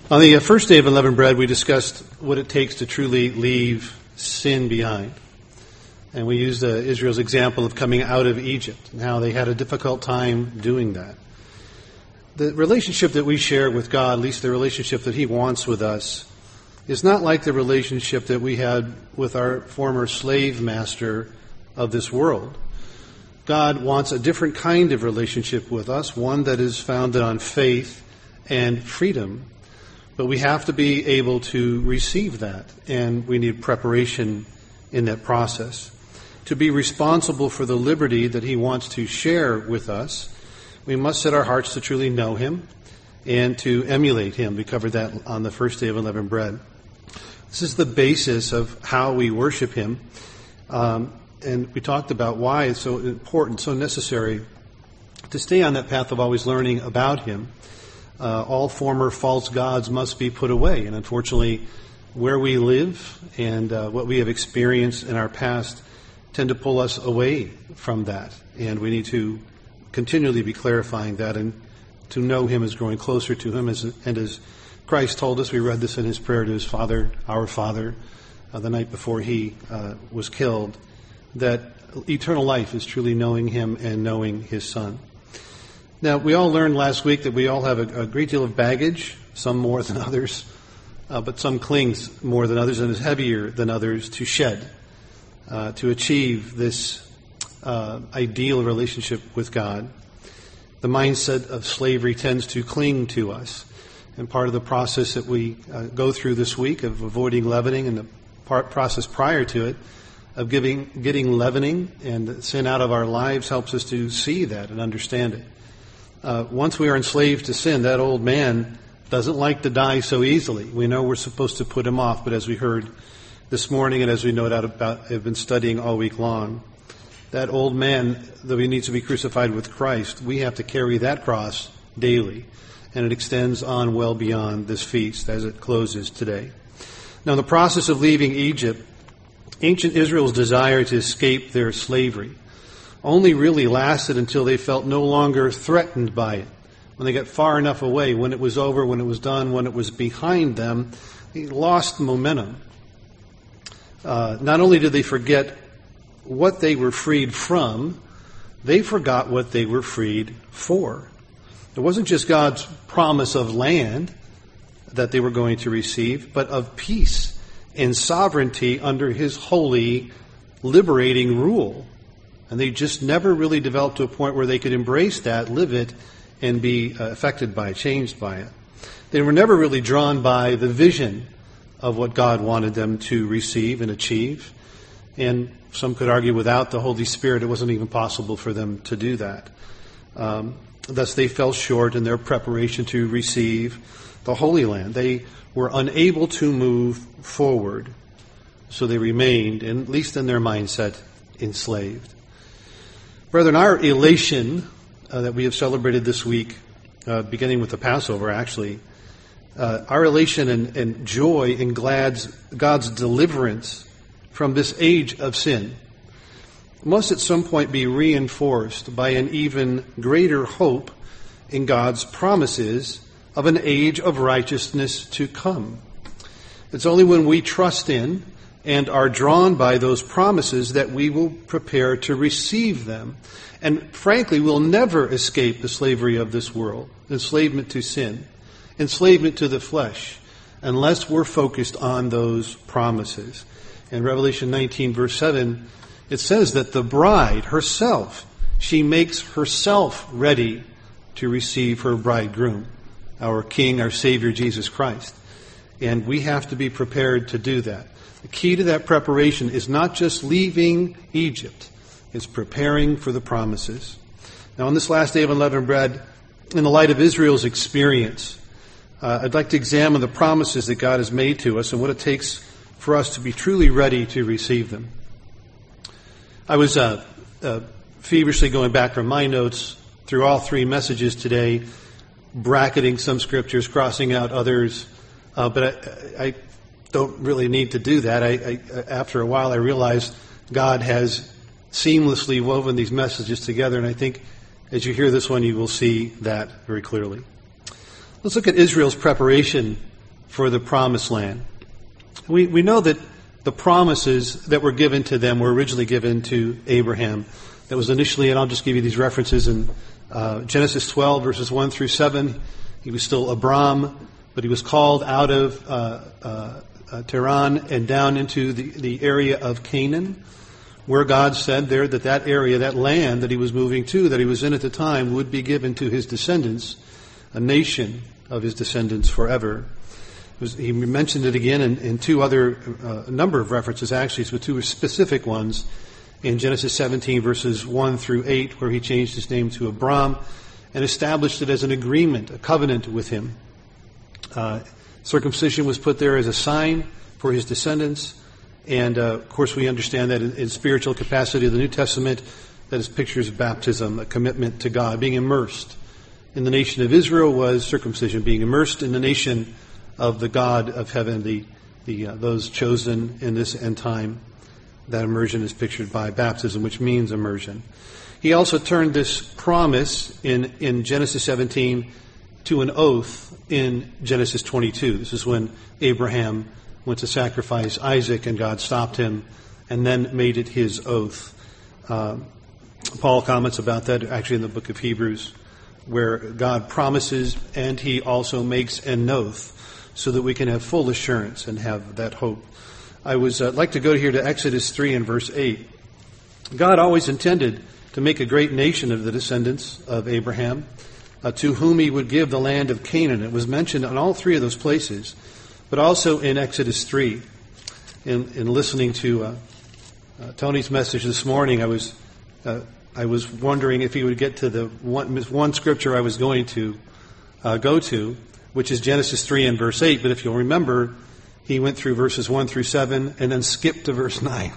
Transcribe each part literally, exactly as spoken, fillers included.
On the first day of Unleavened Bread, we discussed what it takes to truly leave sin behind. And we used uh, Israel's example of coming out of Egypt and how they had a difficult time doing that. The relationship that we share with God, at least the relationship that He wants with us, is not like the relationship that we had with our former slave master of this world. God wants a different kind of relationship with us, one that is founded on faith and freedom. But we have to be able to receive that, and we need preparation in that process. To be responsible for the liberty that He wants to share with us, we must set our hearts to truly know Him and to emulate Him. We covered that on the first day of Unleavened Bread. This is the basis of how we worship Him, um, and we talked about why it's so important, so necessary to stay on that path of always learning about Him. Uh, all former false gods must be put away. And unfortunately, where we live and uh, what we have experienced in our past tend to pull us away from that. And we need to continually be clarifying that, and to know Him as growing closer to Him. As, and as Christ told us, we read this in His prayer to His Father, our Father, uh, the night before He uh, was killed, that eternal life is truly knowing Him and knowing His Son. Now, we all learned last week that we all have a, a great deal of baggage, some more than others, uh, but some clings more than others and is heavier than others to shed, uh, to achieve this uh, ideal relationship with God. The mindset of slavery tends to cling to us. And part of the process that we uh, go through this week of avoiding leavening, and the part, process prior to it of giving, getting leavening and sin out of our lives, helps us to see that and understand it. Uh, once we are enslaved to sin, that old man doesn't like to die so easily. We know we're supposed to put him off, but as we heard this morning and as we no doubt about, have been studying all week long, that old man, though he needs to be crucified with Christ, we have to carry that cross daily, and it extends on well beyond this feast as it closes today. Now, in the process of leaving Egypt, ancient Israel's desire to escape their slavery only really lasted until they felt no longer threatened by it. When they got far enough away, when it was over, when it was done, when it was behind them, they lost momentum. Uh, not only did they forget what they were freed from, they forgot what they were freed for. It wasn't just God's promise of land that they were going to receive, but of peace and sovereignty under His holy, liberating rule. And they just never really developed to a point where they could embrace that, live it, and be uh, affected by it, changed by it. They were never really drawn by the vision of what God wanted them to receive and achieve. And some could argue without the Holy Spirit, it wasn't even possible for them to do that. Um, thus, they fell short in their preparation to receive the Holy Land. They were unable to move forward, so they remained, at least in their mindset, enslaved. Brethren, our elation uh, that we have celebrated this week, uh, beginning with the Passover, actually, uh, our elation and, and joy in God's, God's deliverance from this age of sin must at some point be reinforced by an even greater hope in God's promises of an age of righteousness to come. It's only when we trust in and are drawn by those promises that we will prepare to receive them. And frankly, we'll never escape the slavery of this world, enslavement to sin, enslavement to the flesh, unless we're focused on those promises. In Revelation nineteen, verse seven, it says that the bride herself, she makes herself ready to receive her bridegroom, our King, our Savior, Jesus Christ. And we have to be prepared to do that. The key to that preparation is not just leaving Egypt. It's preparing for the promises. Now, on this last day of Unleavened Bread, in the light of Israel's experience, uh, I'd like to examine the promises that God has made to us and what it takes for us to be truly ready to receive them. I was uh, uh, feverishly going back from my notes through all three messages today, bracketing some scriptures, crossing out others, uh, but I, I don't really need to do that. I, I, after a while, I realized God has seamlessly woven these messages together, and I think as you hear this one, you will see that very clearly. Let's look at Israel's preparation for the promised land. We, we know that the promises that were given to them were originally given to Abraham. That was initially, and I'll just give you these references in uh, Genesis twelve, verses one through seven. He was still Abram, but he was called out of uh, uh, uh, Tehran and down into the, the area of Canaan, where God said there that that area, that land that he was moving to, that he was in at the time, would be given to his descendants, a nation of his descendants forever. It was, he mentioned it again in, in two other, uh, a number of references actually, but two specific ones in Genesis seventeen, verses one through eight, where he changed his name to Abram and established it as an agreement, a covenant with him. Uh, circumcision was put there as a sign for his descendants. And, uh, of course, we understand that in, in spiritual capacity of the New Testament, that is pictures of baptism, a commitment to God. Being immersed in the nation of Israel was circumcision. Being immersed in the nation of the God of heaven, the, the uh, those chosen in this end time, that immersion is pictured by baptism, which means immersion. He also turned this promise in, in Genesis seventeen to an oath in Genesis twenty-two. This is when Abraham went to sacrifice Isaac and God stopped him and then made it his oath. Uh, Paul comments about that actually in the book of Hebrews, where God promises and he also makes an oath so that we can have full assurance and have that hope. I would uh, like to go here to Exodus three and verse eight. God always intended to make a great nation of the descendants of Abraham, uh, to whom he would give the land of Canaan. It was mentioned in all three of those places, but also in Exodus three. In, in listening to uh, uh, Tony's message this morning, I was uh, I was wondering if he would get to the one, one scripture I was going to uh, go to, which is Genesis three and verse eight. But if you'll remember, he went through verses one through seven and then skipped to verse nine.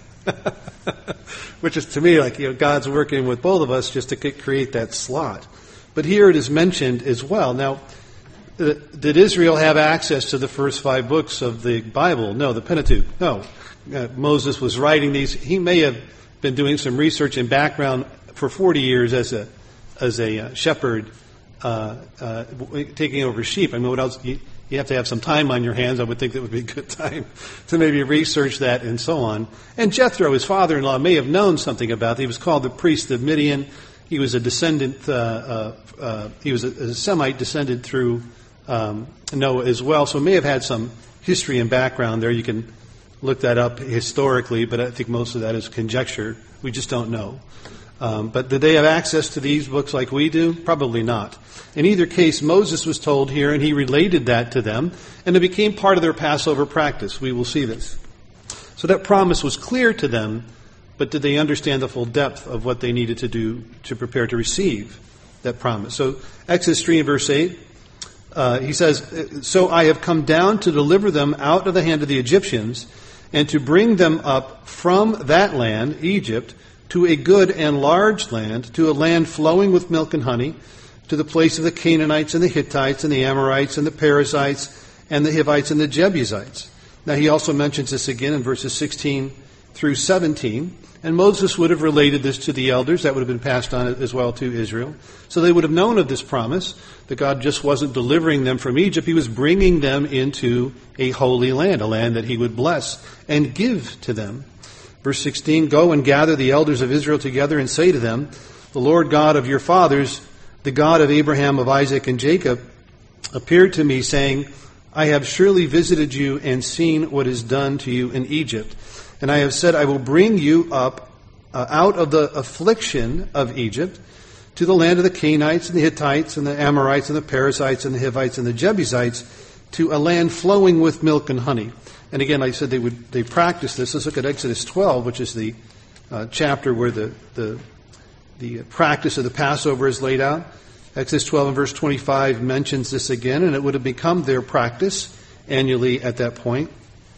Which is to me like, you know, God's working with both of us just to create that slot. But here it is mentioned as well. Now, uh, did Israel have access to the first five books of the Bible? No, the Pentateuch. No. Uh, Moses was writing these. He may have been doing some research and background for forty years as a as a uh, shepherd, uh, uh, taking over sheep. I mean, what else? You, you have to have some time on your hands. I would think that would be a good time to maybe research that and so on. And Jethro, his father-in-law, may have known something about it. He was called the priest of Midian. He was a descendant. Uh, uh, uh, he was a, a Semite descended through um, Noah as well, so may have had some history and background there. You can look that up historically, but I think most of that is conjecture. We just don't know. Um, but did they have access to these books like we do? Probably not. In either case, Moses was told here, and he related that to them, and it became part of their Passover practice. We will see this. So that promise was clear to them, but did they understand the full depth of what they needed to do to prepare to receive that promise? So Exodus three and verse eight, uh, he says, "So I have come down to deliver them out of the hand of the Egyptians, and to bring them up from that land, Egypt, to a good and large land, to a land flowing with milk and honey, to the place of the Canaanites and the Hittites and the Amorites and the Perizzites and the Hivites and the Jebusites." Now he also mentions this again in verses sixteen through seventeen. And Moses would have related this to the elders. That would have been passed on as well to Israel. So they would have known of this promise, that God just wasn't delivering them from Egypt. He was bringing them into a holy land, a land that he would bless and give to them. Verse sixteen, "Go and gather the elders of Israel together and say to them, the Lord God of your fathers, the God of Abraham, of Isaac, and Jacob, appeared to me, saying, I have surely visited you and seen what is done to you in Egypt. And I have said, I will bring you up uh, out of the affliction of Egypt to the land of the Canaanites and the Hittites and the Amorites and the Perizzites and the Hivites and the Jebusites, to a land flowing with milk and honey." And again, like I said, they would they practice this. Let's look at Exodus twelve, which is the uh, chapter where the, the the practice of the Passover is laid out. Exodus twelve and verse twenty-five mentions this again, and it would have become their practice annually at that point.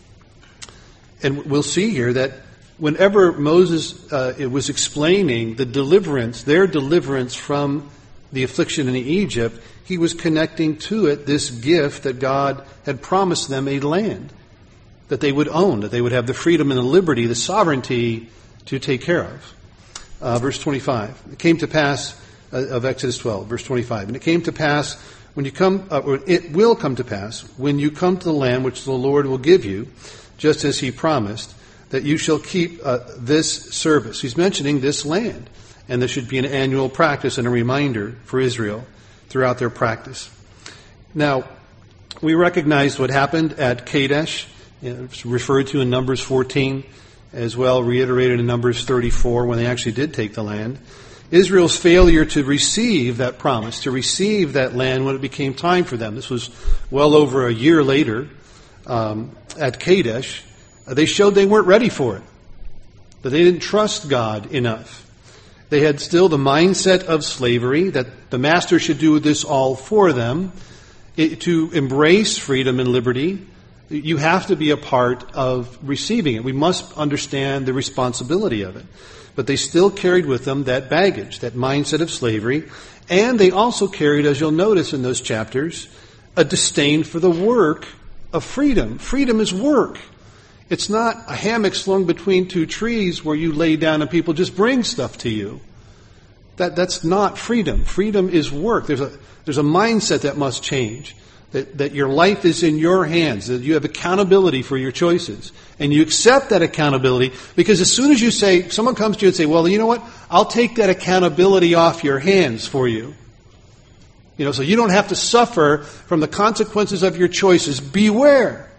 And we'll see here that whenever Moses uh, it was explaining the deliverance, their deliverance from the affliction in Egypt, he was connecting to it this gift that God had promised them, a land that they would own, that they would have the freedom and the liberty, the sovereignty to take care of. Uh, verse twenty-five, it came to pass, uh, of Exodus twelve, verse twenty-five, "And it came to pass, when you come, uh, or it will come to pass, when you come to the land which the Lord will give you, just as he promised, that you shall keep uh, this service. He's mentioning this land, and this should be an annual practice and a reminder for Israel throughout their practice. Now, we recognize what happened at Kadesh. It's referred to in Numbers fourteen, as well reiterated in Numbers thirty-four, when they actually did take the land. Israel's failure to receive that promise, to receive that land when it became time for them. This was well over a year later um, at Kadesh. They showed they weren't ready for it, that they didn't trust God enough. They had still the mindset of slavery, that the master should do this all for them. It, to embrace freedom and liberty, you have to be a part of receiving it. We must understand the responsibility of it. But they still carried with them that baggage, that mindset of slavery. And they also carried, as you'll notice in those chapters, a disdain for the work of freedom. Freedom is work. It's not a hammock slung between two trees where you lay down and people just bring stuff to you. That, that's not freedom. Freedom is work. There's a, there's a mindset that must change. That, that your life is in your hands, that you have accountability for your choices. And you accept that accountability, because as soon as you say, someone comes to you and say, well, you know what, I'll take that accountability off your hands for you. You know, so you don't have to suffer from the consequences of your choices. Beware.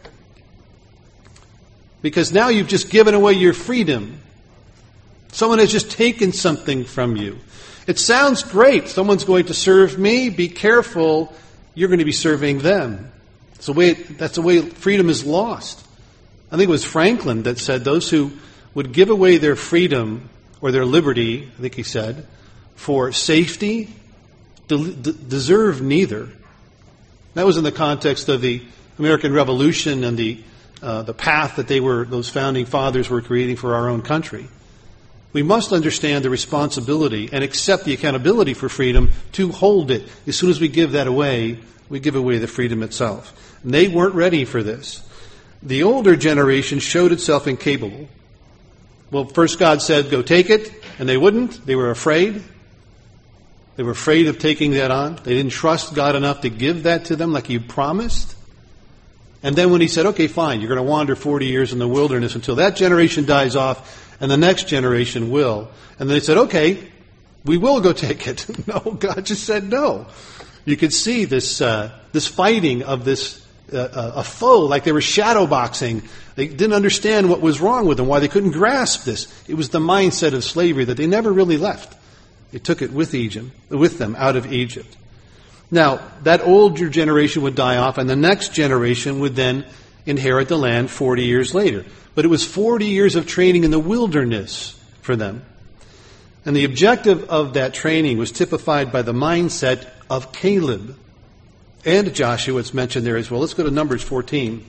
Because now you've just given away your freedom. Someone has just taken something from you. It sounds great. Someone's going to serve me. Be careful. You're going to be serving them. That's the way, that's the way freedom is lost. I think it was Franklin that said those who would give away their freedom or their liberty, I think he said, for safety, de- de- deserve neither. That was in the context of the American Revolution and the uh, the path that they were, those founding fathers were creating for our own country. We must understand the responsibility and accept the accountability for freedom to hold it. As soon as we give that away, we give away the freedom itself. And they weren't ready for this. The older generation showed itself incapable. Well, first God said, go take it, and they wouldn't. They were afraid. They were afraid of taking that on. They didn't trust God enough to give that to them like He promised. And then when He said, okay, fine, you're going to wander forty years in the wilderness until that generation dies off, and the next generation will. And they said, okay, we will go take it. No, God just said no. You could see this uh, this fighting of this uh, a foe, like they were shadow boxing. They didn't understand what was wrong with them, why they couldn't grasp this. It was the mindset of slavery that they never really left. They took it with Egypt, with them out of Egypt. Now, that older generation would die off, and the next generation would then inherit the land forty years later. But it was forty years of training in the wilderness for them. And the objective of that training was typified by the mindset of Caleb and Joshua. It's mentioned there as well. Let's go to Numbers fourteen.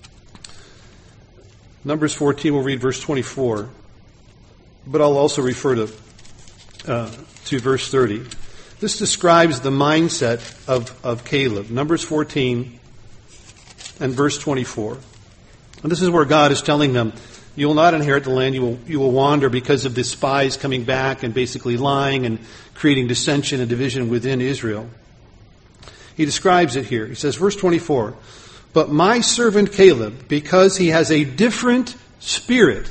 Numbers fourteen, we'll read verse twenty-four. But I'll also refer to, uh, to verse thirty. This describes the mindset of, of Caleb. Numbers fourteen and verse twenty-four. And this is where God is telling them, you will not inherit the land, you will, you will wander because of the spies coming back and basically lying and creating dissension and division within Israel. He describes it here. He says, verse twenty-four, but my servant Caleb, because he has a different spirit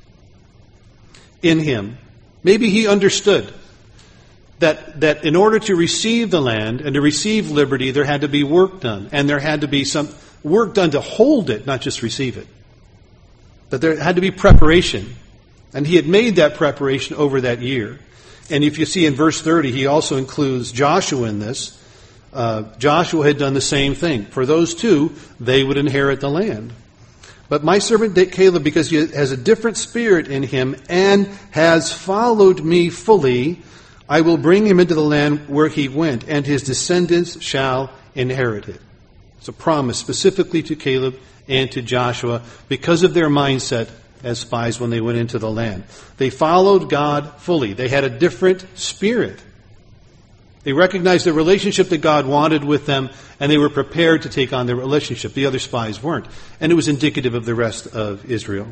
in him, maybe he understood that, that in order to receive the land and to receive liberty, there had to be work done, and there had to be some work done to hold it, not just receive it. But there had to be preparation. And he had made that preparation over that year. And if you see in verse thirty, he also includes Joshua in this. Uh, Joshua had done the same thing. For those two, they would inherit the land. But my servant Caleb, because he has a different spirit in him and has followed me fully, I will bring him into the land where he went, and his descendants shall inherit it. It's a promise specifically to Caleb and to Joshua because of their mindset as spies when they went into the land. They followed God fully. They had a different spirit. They recognized the relationship that God wanted with them, and they were prepared to take on the relationship. The other spies weren't. And it was indicative of the rest of Israel.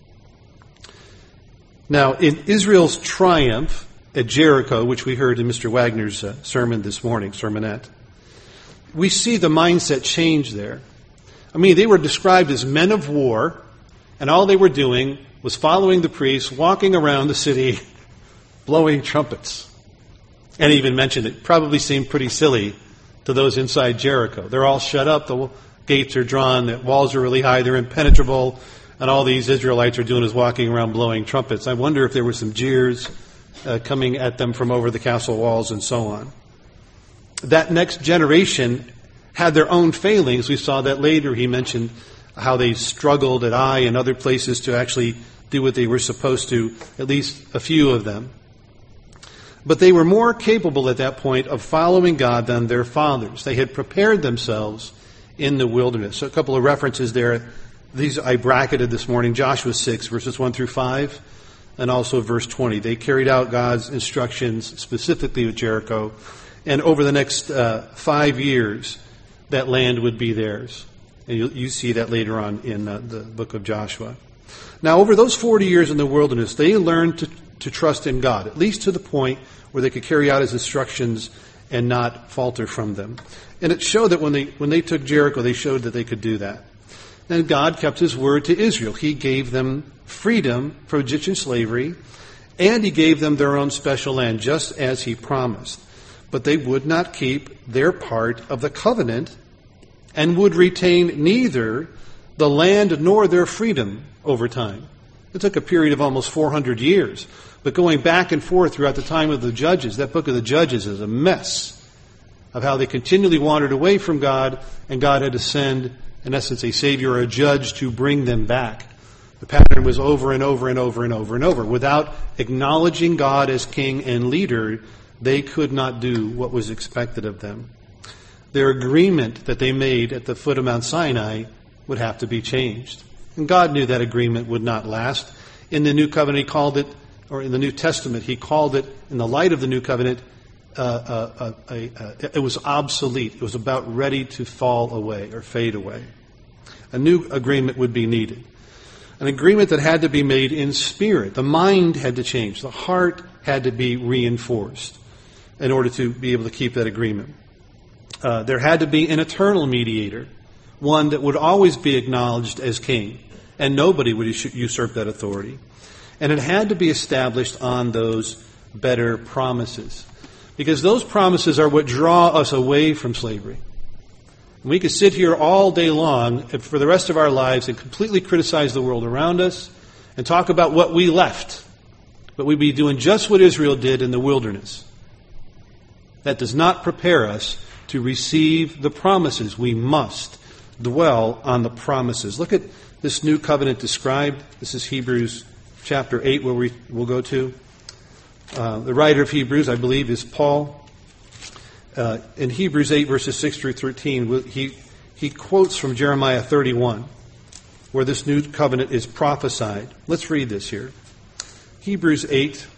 Now, in Israel's triumph at Jericho, which we heard in Mister Wagner's uh, sermon this morning, sermonette, we see the mindset change there. I mean, they were described as men of war, and all they were doing was following the priests, walking around the city, blowing trumpets. And he even mentioned it probably seemed pretty silly to those inside Jericho. They're all shut up, the gates are drawn, the walls are really high, they're impenetrable, and all these Israelites are doing is walking around blowing trumpets. I wonder if there were some jeers uh, coming at them from over the castle walls and so on. That next generation had their own failings. We saw that later. He mentioned how they struggled at Ai and other places to actually do what they were supposed to, at least a few of them. But they were more capable at that point of following God than their fathers. They had prepared themselves in the wilderness. So a couple of references there. These I bracketed this morning. Joshua six, verses one through five, and also verse twenty. They carried out God's instructions specifically with Jericho. And over the next uh, five years, that land would be theirs. And you, you see that later on in uh, the book of Joshua. Now, over those forty years in the wilderness, they learned to, to trust in God, at least to the point where they could carry out His instructions and not falter from them. And it showed that when they when they took Jericho, they showed that they could do that. Then God kept His word to Israel. He gave them freedom from Egyptian slavery, and He gave them their own special land, just as He promised. But they would not keep their part of the covenant and would retain neither the land nor their freedom over time. It took a period of almost four hundred years. But going back and forth throughout the time of the Judges, that book of the Judges is a mess of how they continually wandered away from God, and God had to send, in essence, a Savior or a judge to bring them back. The pattern was over and over and over and over and over. Without acknowledging God as King and leader, they could not do what was expected of them. Their agreement that they made at the foot of Mount Sinai would have to be changed. And God knew that agreement would not last. In the New Covenant, He called it, or in the New Testament, He called it, in the light of the New Covenant, uh, uh, uh, uh, it was obsolete. It was about ready to fall away or fade away. A new agreement would be needed. An agreement that had to be made in spirit. The mind had to change. The heart had to be reinforced in order to be able to keep that agreement. Uh, there had to be an eternal mediator, one that would always be acknowledged as king, and nobody would usurp that authority. And it had to be established on those better promises, because those promises are what draw us away from slavery. And we could sit here all day long and for the rest of our lives and completely criticize the world around us and talk about what we left, but we'd be doing just what Israel did in the wilderness. That does not prepare us to receive the promises. We must dwell on the promises. Look at this new covenant described. This is Hebrews chapter eight, where we will go to. Uh, the writer of Hebrews, I believe, is Paul. Uh, in Hebrews eight, verses six through thirteen, he, he quotes from Jeremiah thirty-one, where this new covenant is prophesied. Let's read this here. Hebrews eight.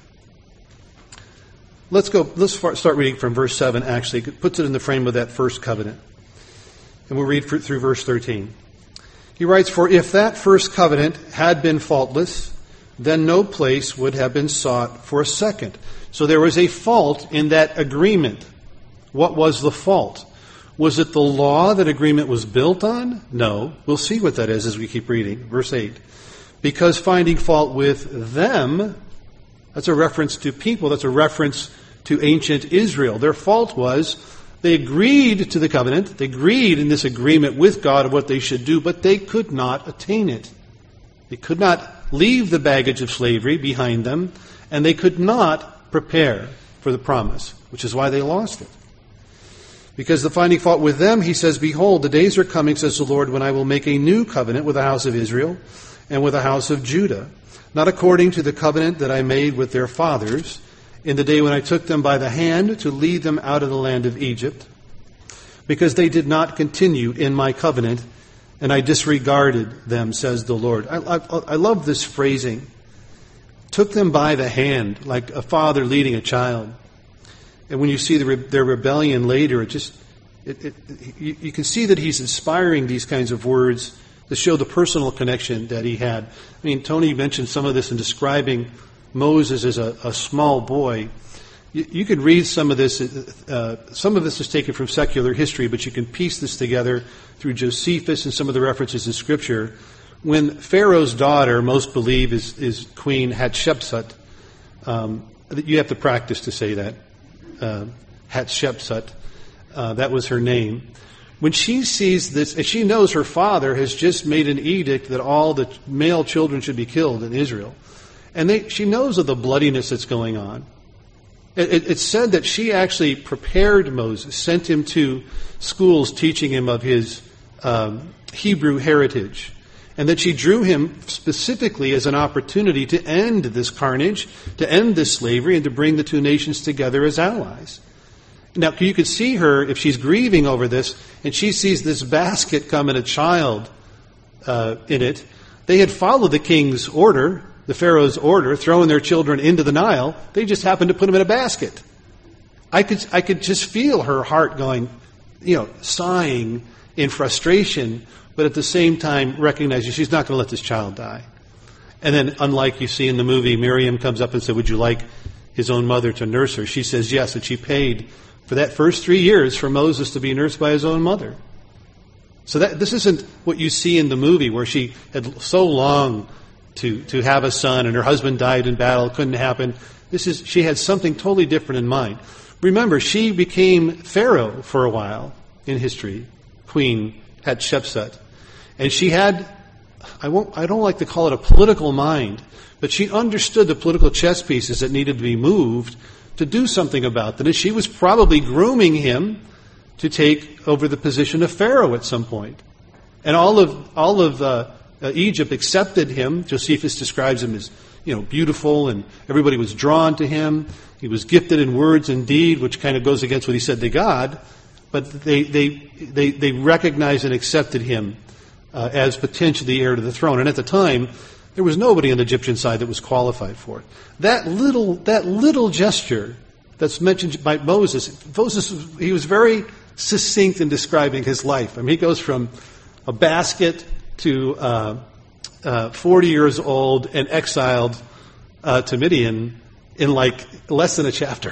Let's go. Let's start reading from verse seven, actually. It puts it in the frame of that first covenant. And we'll read through verse thirteen. He writes, "For if that first covenant had been faultless, then no place would have been sought for a second." So there was a fault in that agreement. What was the fault? Was it the law that agreement was built on? No. We'll see what that is as we keep reading. Verse eight. "Because finding fault with them," that's a reference to people, that's a reference to ancient Israel. Their fault was they agreed to the covenant, they agreed in this agreement with God of what they should do, but they could not attain it. They could not leave the baggage of slavery behind them, and they could not prepare for the promise, which is why they lost it. Because the finding fault with them, he says, "Behold, the days are coming, says the Lord, when I will make a new covenant with the house of Israel and with the house of Judah, not according to the covenant that I made with their fathers in the day when I took them by the hand to lead them out of the land of Egypt, because they did not continue in my covenant, and I disregarded them, says the Lord." I, I, I love this phrasing. Took them by the hand, like a father leading a child. And when you see the, their rebellion later, it just it, it, you, you can see that he's inspiring these kinds of words to show the personal connection that he had. I mean, Tony mentioned some of this in describing Moses as a, a small boy. You, you could read some of this. Uh, some of this is taken from secular history, but you can piece this together through Josephus and some of the references in Scripture. When Pharaoh's daughter, most believe, is, is Queen Hatshepsut, um, you have to practice to say that. Uh, Hatshepsut, uh, that was her name. When she sees this, and she knows her father has just made an edict that all the male children should be killed in Israel. And they, she knows of the bloodiness that's going on. It, it, it's said that she actually prepared Moses, sent him to schools teaching him of his um, Hebrew heritage. And that she drew him specifically as an opportunity to end this carnage, to end this slavery, and to bring the two nations together as allies. Now, you could see her, if she's grieving over this, and she sees this basket come and a child uh, in it. They had followed the king's order, the Pharaoh's order, throwing their children into the Nile. They just happened to put them in a basket. I could, I could just feel her heart going, you know, sighing in frustration, but at the same time recognizing she's not going to let this child die. And then, unlike you see in the movie, Miriam comes up and said, would you like his own mother to nurse her? She says yes, and she paid for that first three years for Moses to be nursed by his own mother. So that this isn't what you see in the movie, where she had so longed to, to have a son and her husband died in battle, couldn't happen. This is, she had something totally different in mind. Remember, she became Pharaoh for a while in history, Queen Hatshepsut. And she had, I won't, I don't like to call it a political mind, but she understood the political chess pieces that needed to be moved to do something about that. And she was probably grooming him to take over the position of Pharaoh at some point. And all of, all of uh, uh, Egypt accepted him. Josephus describes him as, you know, beautiful, and everybody was drawn to him. He was gifted in words and deed, which kind of goes against what he said to God. But they, they, they, they recognized and accepted him Uh, as potentially heir to the throne. And at the time, there was nobody on the Egyptian side that was qualified for it. That little, that little gesture that's mentioned by Moses, Moses, he was very succinct in describing his life. I mean, he goes from a basket to uh, uh, forty years old and exiled uh, to Midian in like less than a chapter.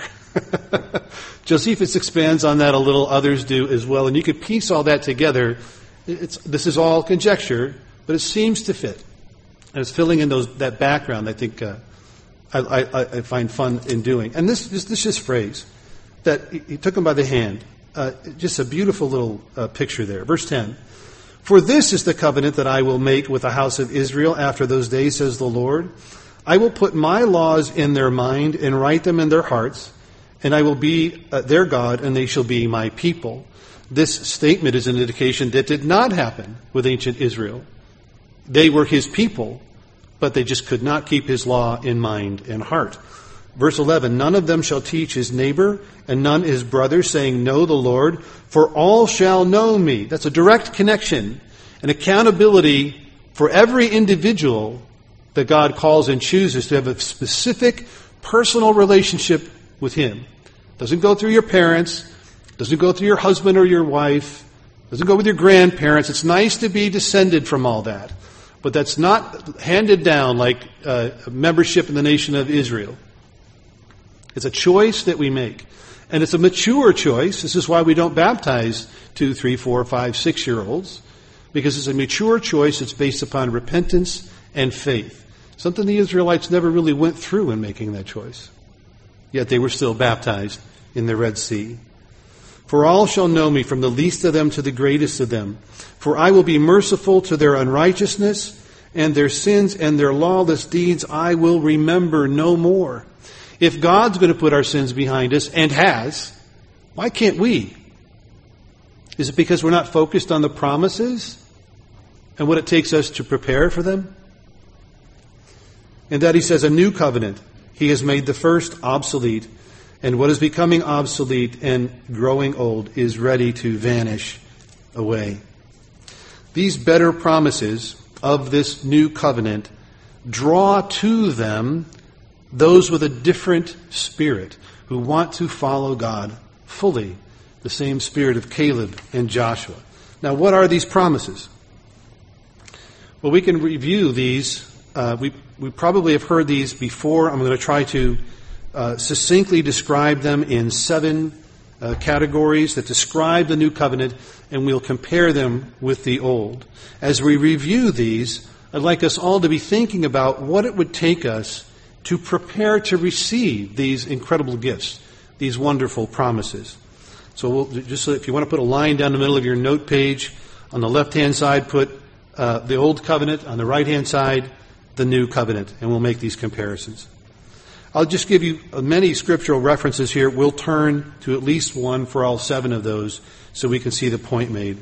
Josephus expands on that a little, others do as well. And you could piece all that together. It's, this is all conjecture, but it seems to fit. And it's filling in those that background I think uh, I, I, I find fun in doing. And this this, this just phrase, that he, he took him by the hand. Uh, just a beautiful little uh, picture there. Verse ten. For this is the covenant that I will make with the house of Israel after those days, says the Lord. I will put my laws in their mind and write them in their hearts, and I will be uh, their God, and they shall be my people. This statement is an indication that did not happen with ancient Israel. They were his people, but they just could not keep his law in mind and heart. Verse eleven, none of them shall teach his neighbor and none his brother, saying, know the Lord, for all shall know me. That's a direct connection, an accountability for every individual that God calls and chooses to have a specific personal relationship with him. Doesn't go through your parents, doesn't go through your husband or your wife. Doesn't go with your grandparents. It's nice to be descended from all that. But that's not handed down like uh, membership in the nation of Israel. It's a choice that we make. And it's a mature choice. This is why we don't baptize two, three, four, five, six-year-olds. Because it's a mature choice that's based upon repentance and faith. Something the Israelites never really went through in making that choice. Yet they were still baptized in the Red Sea. For all shall know me, from the least of them to the greatest of them. For I will be merciful to their unrighteousness, and their sins and their lawless deeds I will remember no more. If God's going to put our sins behind us, and has, why can't we? Is it because we're not focused on the promises and what it takes us to prepare for them? And that he says, a new covenant. He has made the first obsolete. And what is becoming obsolete and growing old is ready to vanish away. These better promises of this new covenant draw to them those with a different spirit who want to follow God fully, the same spirit of Caleb and Joshua. Now, what are these promises? Well, we can review these. Uh, we, we probably have heard these before. I'm going to try to uh, succinctly describe them in seven uh, categories that describe the new covenant, and we'll compare them with the old. As we review these, I'd like us all to be thinking about what it would take us to prepare to receive these incredible gifts, these wonderful promises. So we'll, just so if you want to put a line down the middle of your note page, on the left-hand side, put uh, the Old Covenant. On the right-hand side, the New Covenant. And we'll make these comparisons. I'll just give you many scriptural references here. We'll turn to at least one for all seven of those so we can see the point made.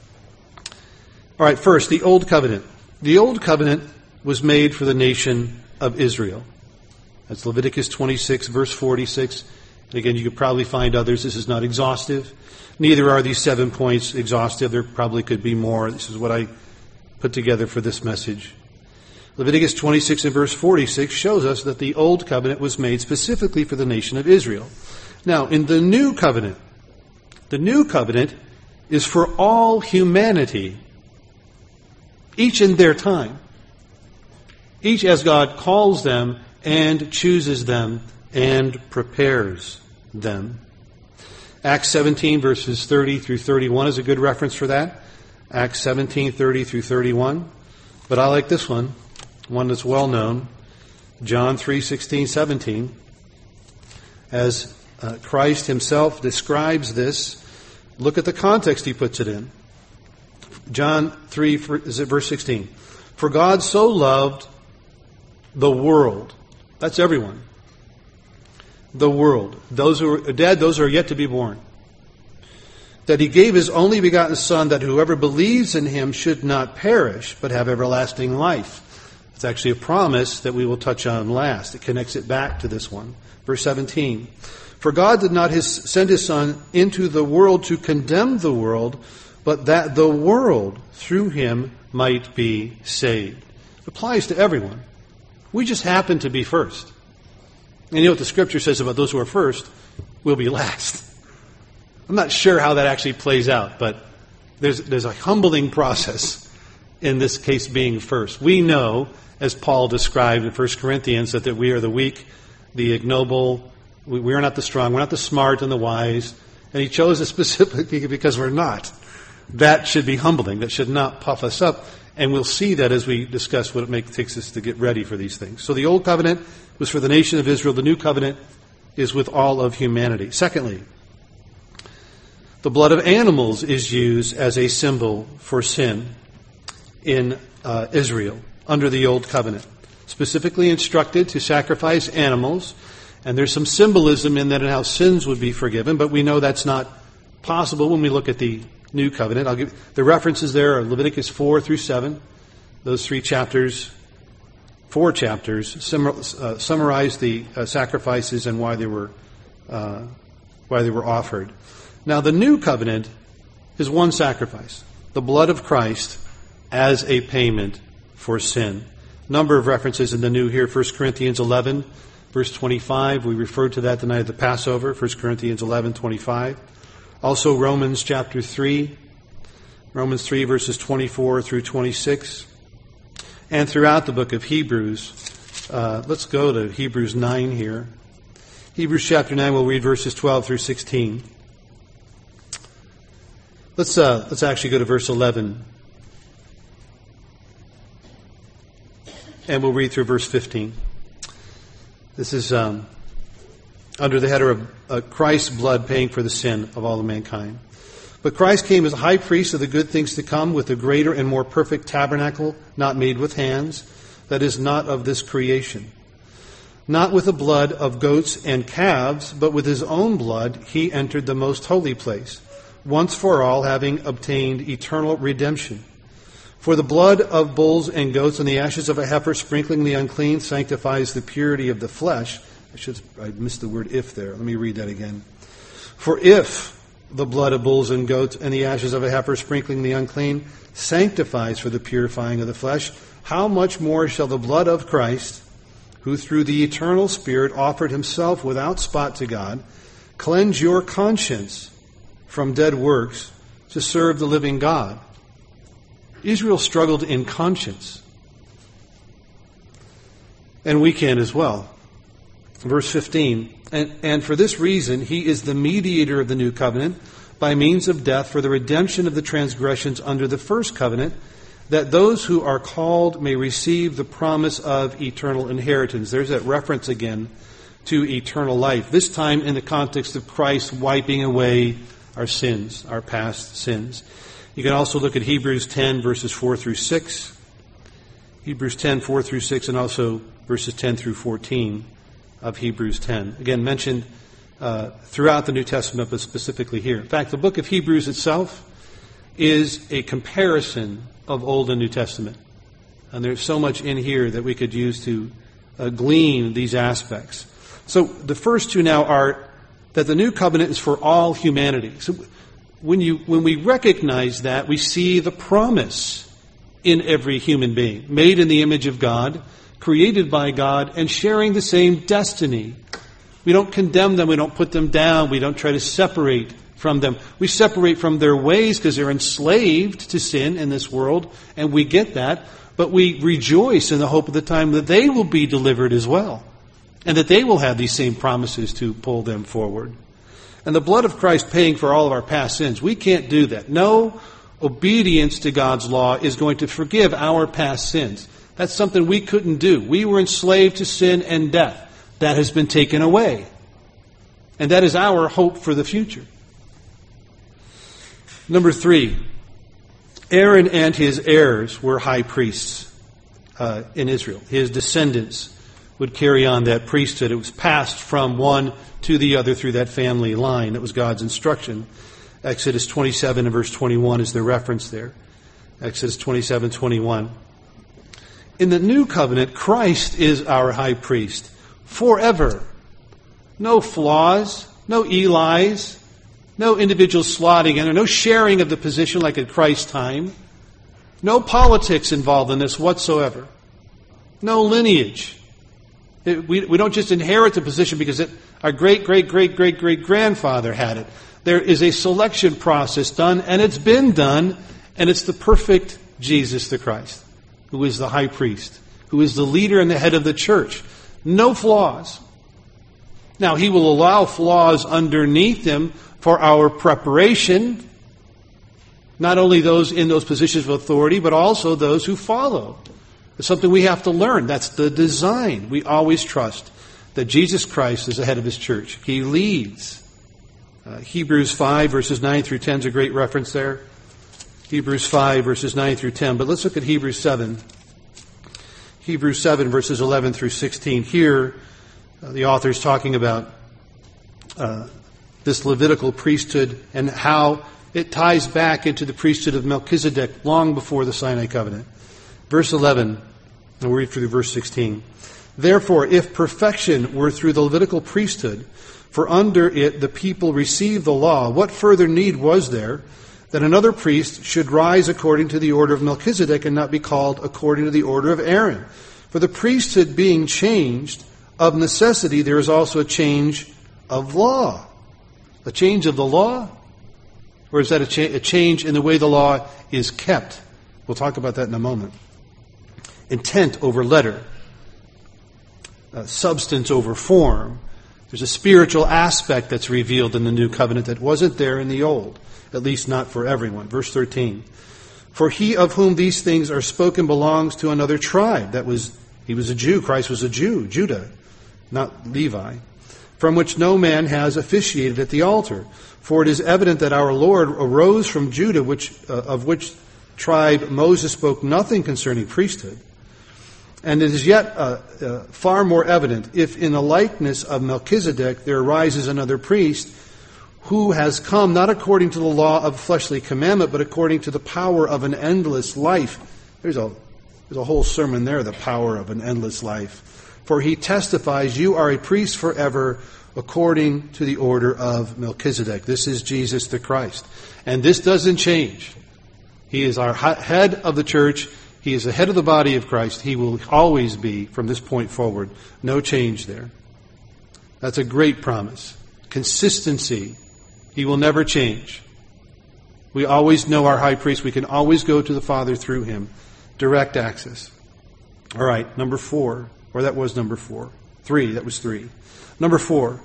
All right, first, the Old Covenant. The Old Covenant was made for the nation of Israel. That's Leviticus twenty-six, verse forty-six. And again, you could probably find others. This is not exhaustive. Neither are these seven points exhaustive. There probably could be more. This is what I put together for this message. Leviticus twenty-six and verse forty-six shows us that the Old Covenant was made specifically for the nation of Israel. Now, in the New Covenant, the New Covenant is for all humanity, each in their time, each as God calls them and chooses them and prepares them. Acts seventeen, verses thirty through thirty-one is a good reference for that. Acts seventeen, thirty through thirty-one. But I like this one, one that's well known. John three, sixteen, seventeen. As uh, Christ himself describes this, look at the context he puts it in. John three, is it verse sixteen? For God so loved the world. That's everyone. The world. Those who are dead, those who are yet to be born. That he gave his only begotten Son, that whoever believes in him should not perish, but have everlasting life. It's actually a promise that we will touch on last. It connects it back to this one. Verse seventeen. For God did not his, send his Son into the world to condemn the world, but that the world through him might be saved. It applies to everyone. We just happen to be first. And you know what the Scripture says about those who are first will be last. I'm not sure how that actually plays out, but there's there's a humbling process in this case being first. We know, as Paul described in First Corinthians, that, that we are the weak, the ignoble, we, we are not the strong, we're not the smart and the wise. And he chose us specifically because we're not. That should be humbling. That should not puff us up. And we'll see that as we discuss what it make, takes us to get ready for these things. So the Old Covenant was for the nation of Israel. The New Covenant is with all of humanity. Secondly, the blood of animals is used as a symbol for sin in uh, Israel under the Old Covenant. Specifically instructed to sacrifice animals. And there's some symbolism in that and how sins would be forgiven. But we know that's not possible when we look at the New Covenant. I'll give the references there are Leviticus four through seven. Those three chapters, four chapters, sum, uh, summarize the uh, sacrifices and why they were uh, why they were offered. Now, the New Covenant is one sacrifice, the blood of Christ as a payment for sin. Number of references in the New here. First Corinthians eleven, verse twenty-five. We referred to that the night of the Passover. First Corinthians eleven, twenty-five. Also Romans chapter three, Romans three verses twenty-four through twenty-six. And throughout the book of Hebrews, uh, let's go to Hebrews nine here. Hebrews chapter nine, we'll read verses twelve through sixteen. Let's, uh, let's actually go to verse eleven. And we'll read through verse fifteen. This is um, under the header of uh, Christ's blood paying for the sin of all of mankind. But Christ came as a high priest of the good things to come with a greater and more perfect tabernacle, not made with hands, that is not of this creation. Not with the blood of goats and calves, but with his own blood he entered the most holy place, once for all, having obtained eternal redemption. For the blood of bulls and goats and the ashes of a heifer sprinkling the unclean sanctifies the purity of the flesh. I should I missed the word if there. Let me read that again. For if the blood of bulls and goats and the ashes of a heifer sprinkling the unclean sanctifies for the purifying of the flesh, how much more shall the blood of Christ, who through the eternal Spirit offered himself without spot to God, cleanse your conscience from dead works to serve the living God? Israel struggled in conscience. And we can as well. Verse fifteen, and, and for this reason he is the mediator of the new covenant by means of death for the redemption of the transgressions under the first covenant, that those who are called may receive the promise of eternal inheritance. There's that reference again to eternal life, this time in the context of Christ wiping away our sins, our past sins. You can also look at Hebrews ten, verses four through six. Hebrews ten, four through six, and also verses ten through fourteen of Hebrews ten. Again, mentioned uh, throughout the New Testament, but specifically here. In fact, the book of Hebrews itself is a comparison of Old and New Testament. And there's so much in here that we could use to uh, glean these aspects. So the first two now are that the new covenant is for all humanity. So when you when we recognize that, we see the promise in every human being, made in the image of God, created by God, and sharing the same destiny. We don't condemn them, we don't put them down, we don't try to separate from them. We separate from their ways because they're enslaved to sin in this world, and we get that, but we rejoice in the hope of the time that they will be delivered as well, and that they will have these same promises to pull them forward. And the blood of Christ paying for all of our past sins, we can't do that. No obedience to God's law is going to forgive our past sins. That's something we couldn't do. We were enslaved to sin and death. That has been taken away. And that is our hope for the future. Number three, Aaron and his heirs were high priests uh, in Israel. His descendants would carry on that priesthood. It was passed from one to the other through that family line. It was God's instruction. Exodus twenty-seven and verse twenty-one is the reference there. Exodus twenty-seven, twenty-one. In the new covenant, Christ is our high priest forever. No flaws, no Eli's, no individual slotting in, or no sharing of the position like at Christ's time. No politics involved in this whatsoever. No lineage. It, we, we don't just inherit the position because it, our great, great, great, great, great grandfather had it. There is a selection process done, and it's been done, and it's the perfect Jesus the Christ, who is the high priest, who is the leader and the head of the church. No flaws. Now, he will allow flaws underneath him for our preparation, not only those in those positions of authority, but also those who follow. It's something we have to learn. That's the design. We always trust that Jesus Christ is the head of his church. He leads. Uh, Hebrews five, verses nine through ten is a great reference there. Hebrews five, verses nine through ten. But let's look at Hebrews seven. Hebrews seven, verses eleven through sixteen. Here, uh, the author is talking about uh, this Levitical priesthood and how it ties back into the priesthood of Melchizedek long before the Sinai covenant. Verse eleven, and we'll read through verse sixteen. Therefore, if perfection were through the Levitical priesthood, for under it the people received the law, what further need was there that another priest should rise according to the order of Melchizedek and not be called according to the order of Aaron? For the priesthood being changed, of necessity there is also a change of law. A change of the law? Or is that a, cha- a change in the way the law is kept? We'll talk about that in a moment. Intent over letter. Uh, substance over form. There's a spiritual aspect that's revealed in the new covenant that wasn't there in the old, at least not for everyone. Verse thirteen. For he of whom these things are spoken belongs to another tribe. That was, he was a Jew. Christ was a Jew, Judah, not Levi, from which no man has officiated at the altar. For it is evident that our Lord arose from Judah, which uh, of which tribe Moses spoke nothing concerning priesthood. And it is yet uh, uh, far more evident if in the likeness of Melchizedek there arises another priest who has come not according to the law of fleshly commandment, but according to the power of an endless life. There's a, there's a whole sermon there, the power of an endless life. For he testifies, you are a priest forever according to the order of Melchizedek. This is Jesus the Christ. And this doesn't change. He is our head of the church. He is the head of the body of Christ. He will always be from this point forward. No change there. That's a great promise. Consistency. He will never change. We always know our high priest. We can always go to the Father through him. Direct access. All right, number four. Or that was number four. Three, that was three. Number four,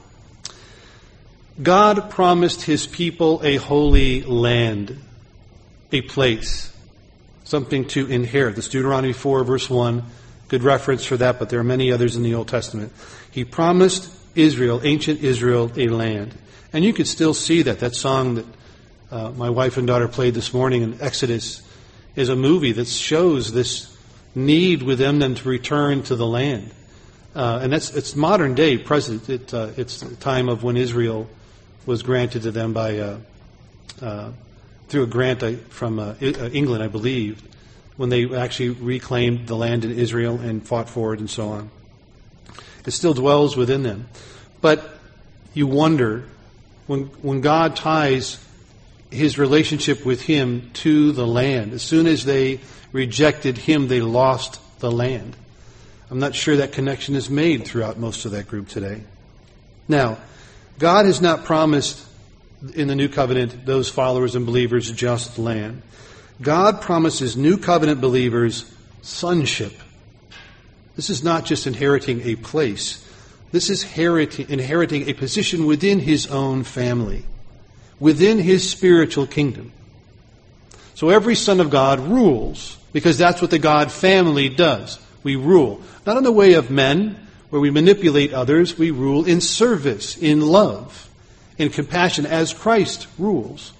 God promised his people a holy land, a place, something to inherit. That's Deuteronomy four, verse one. Good reference for that, but there are many others in the Old Testament. He promised Israel, ancient Israel, a land. And you could still see that. That song that uh, my wife and daughter played this morning in Exodus is a movie that shows this need within them to return to the land. Uh, and that's it's modern day, present. It, uh, it's the time of when Israel was granted to them by uh, uh, through a grant from uh, England, I believe, when they actually reclaimed the land in Israel and fought for it and so on. It still dwells within them. But you wonder, when when God ties his relationship with him to the land, as soon as they rejected him, they lost the land. I'm not sure that connection is made throughout most of that group today. Now, God has not promised in the new covenant those followers and believers just land. God promises new covenant believers sonship. This is not just inheriting a place. This is inheriting a position within his own family, within his spiritual kingdom. So every son of God rules, because that's what the God family does. We rule. Not in the way of men, where we manipulate others. We rule in service, in love, in compassion, as Christ rules.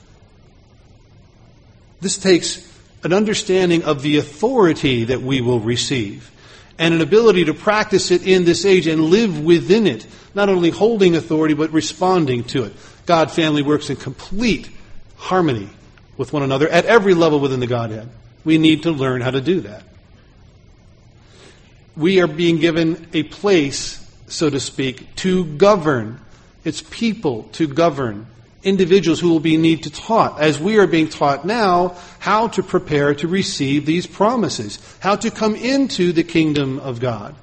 This takes an understanding of the authority that we will receive and an ability to practice it in this age and live within it, not only holding authority but responding to it. God family works in complete harmony with one another at every level within the Godhead. We need to learn how to do that. We are being given a place, so to speak, to govern. It's people to govern. Individuals who will be need to taught, as we are being taught now, how to prepare to receive these promises, how to come into the kingdom of God.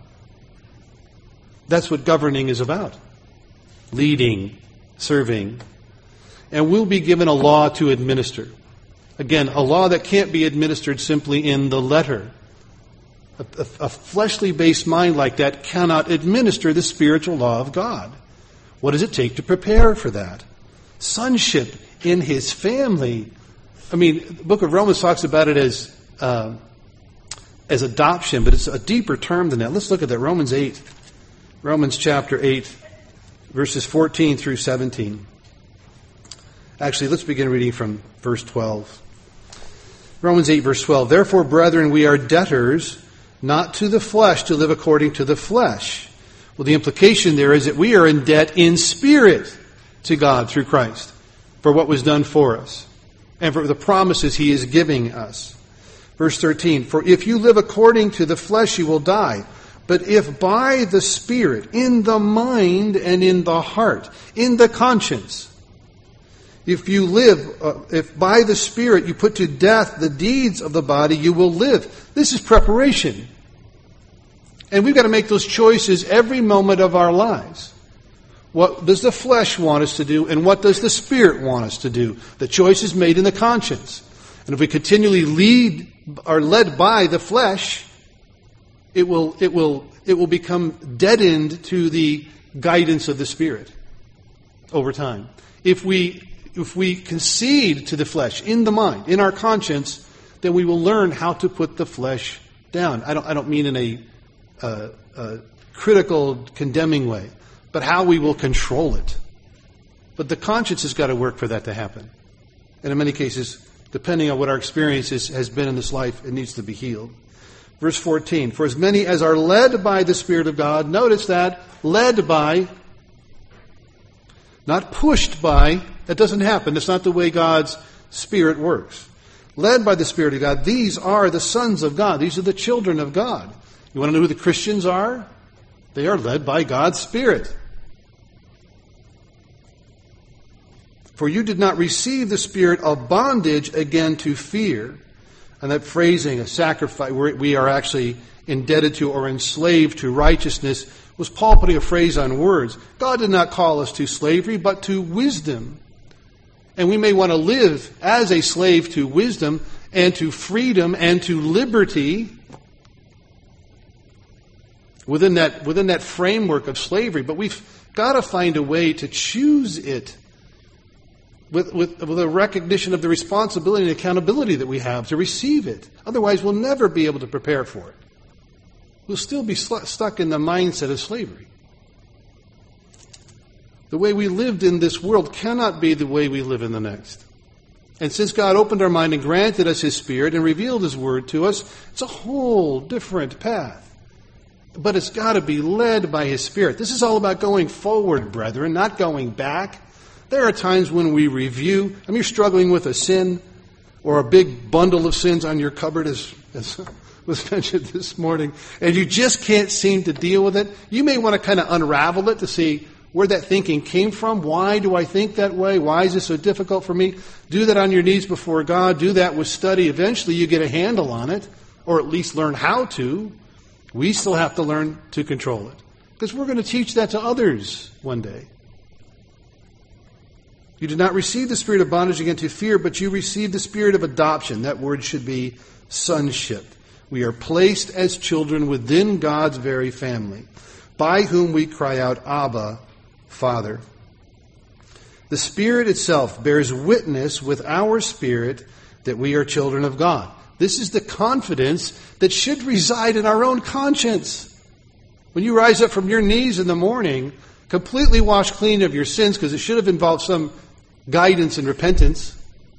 That's what governing is about. Leading, serving. And we'll be given a law to administer. Again, a law that can't be administered simply in the letter. A, a, a fleshly based mind like that cannot administer the spiritual law of God. What does it take to prepare for that? Sonship in his family. I mean, the book of Romans talks about it as uh, as adoption, but it's a deeper term than that. Let's look at that. Romans eight. Romans chapter eight, verses fourteen through seventeen. Actually, let's begin reading from verse twelve. Romans eight, verse twelve. Therefore, brethren, we are debtors, not to the flesh, to live according to the flesh. Well, the implication there is that we are in debt in spirit to God through Christ for what was done for us and for the promises he is giving us. Verse thirteen, for if you live according to the flesh, you will die. But if by the Spirit, in the mind and in the heart, in the conscience, if you live, uh, if by the Spirit you put to death the deeds of the body, you will live. This is preparation. And we've got to make those choices every moment of our lives. What does the flesh want us to do, and what does the Spirit want us to do? The choice is made in the conscience. And if we continually lead, are led by the flesh, it will, it will, it will become deadened to the guidance of the Spirit over time. If we, if we concede to the flesh in the mind, in our conscience, then we will learn how to put the flesh down. I don't, I don't mean in a, uh, a critical, condemning way, but how we will control it. But the conscience has got to work for that to happen. And in many cases, depending on what our experience is, has been in this life, it needs to be healed. Verse fourteen, for as many as are led by the Spirit of God, notice that, led by, not pushed by. That doesn't happen. That's not the way God's Spirit works. Led by the Spirit of God, these are the sons of God. These are the children of God. You want to know who the Christians are? They are led by God's Spirit. For you did not receive the spirit of bondage again to fear. And that phrasing, a sacrifice, we are actually indebted to or enslaved to righteousness, was Paul putting a phrase on words. God did not call us to slavery, but to wisdom. And we may want to live as a slave to wisdom and to freedom and to liberty. within that, within that framework of slavery, but we've got to find a way to choose it with, with, with a recognition of the responsibility and accountability that we have to receive it. Otherwise, we'll never be able to prepare for it. We'll still be sl- stuck in the mindset of slavery. The way we lived in this world cannot be the way we live in the next. And since God opened our mind and granted us His Spirit and revealed His Word to us, it's a whole different path. But it's got to be led by His Spirit. This is all about going forward, brethren, not going back. There are times when we review. I mean, you're struggling with a sin or a big bundle of sins on your cupboard, as, as was mentioned this morning, and you just can't seem to deal with it. You may want to kind of unravel it to see where that thinking came from. Why do I think that way? Why is this so difficult for me? Do that on your knees before God. Do that with study. Eventually you get a handle on it, or at least learn how to. We still have to learn to control it, because we're going to teach that to others one day. You did not receive the spirit of bondage again to fear, but you received the spirit of adoption. That word should be sonship. We are placed as children within God's very family, by whom we cry out, Abba, Father. The Spirit itself bears witness with our spirit that we are children of God. This is the confidence that should reside in our own conscience. When you rise up from your knees in the morning, completely washed clean of your sins, because it should have involved some guidance and repentance,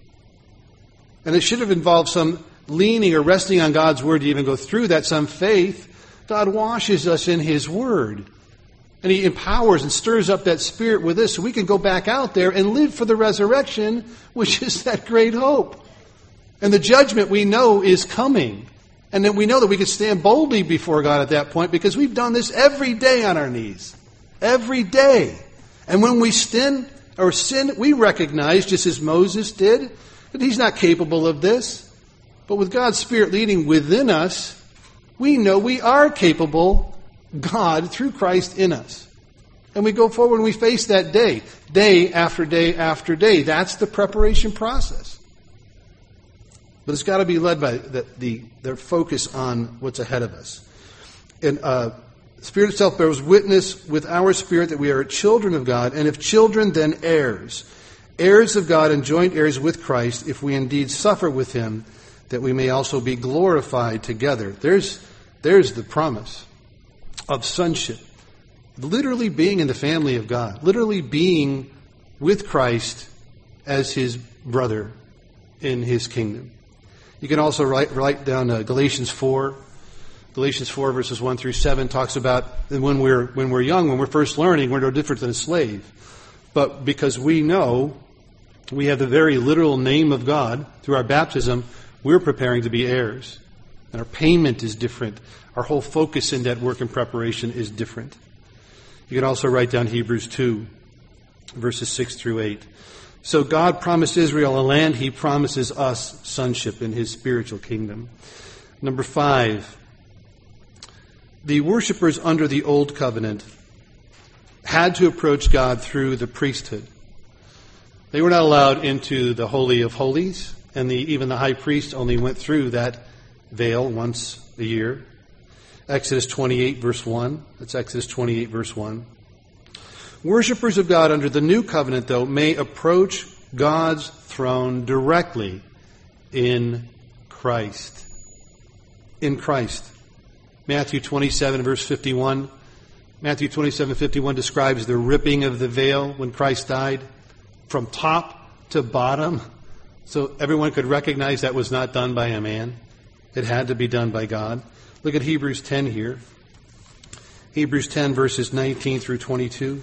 and it should have involved some leaning or resting on God's Word to even go through that, some faith. God washes us in His Word. And He empowers and stirs up that Spirit with us so we can go back out there and live for the resurrection, which is that great hope. And the judgment we know is coming. And then we know that we can stand boldly before God at that point, because we've done this every day on our knees. Every day. And when we sin or sin, we recognize, just as Moses did, that he's not capable of this. But with God's Spirit leading within us, we know we are capable, God through Christ in us. And we go forward and we face that day, day after day after day. That's the preparation process. But it's got to be led by the, the, the focus on what's ahead of us. And uh, the Spirit itself bears witness with our spirit that we are children of God, and if children, then heirs. Heirs of God and joint heirs with Christ, if we indeed suffer with Him, that we may also be glorified together. There's, there's the promise of sonship. Literally being in the family of God. Literally being with Christ as His brother in His kingdom. You can also write, write down uh, Galatians four. Galatians four verses one through seven talks about that when we're, when we're young, when we're first learning, we're no different than a slave. But because we know we have the very literal name of God through our baptism, we're preparing to be heirs. And our payment is different. Our whole focus in that work and preparation is different. You can also write down Hebrews two, verses six through eight. So God promised Israel a land. He promises us sonship in His spiritual kingdom. Number five, the worshipers under the Old Covenant had to approach God through the priesthood. They were not allowed into the Holy of Holies, and the, even the high priest only went through that veil once a year. Exodus twenty-eight, verse one. That's Exodus twenty-eight, verse one. Worshippers of God under the new covenant, though, may approach God's throne directly in Christ. In Christ. Matthew twenty-seven, verse fifty-one. Matthew twenty-seven, fifty-one describes the ripping of the veil when Christ died from top to bottom. So everyone could recognize that was not done by a man. It had to be done by God. Look at Hebrews ten here. Hebrews ten, verses nineteen through twenty-two.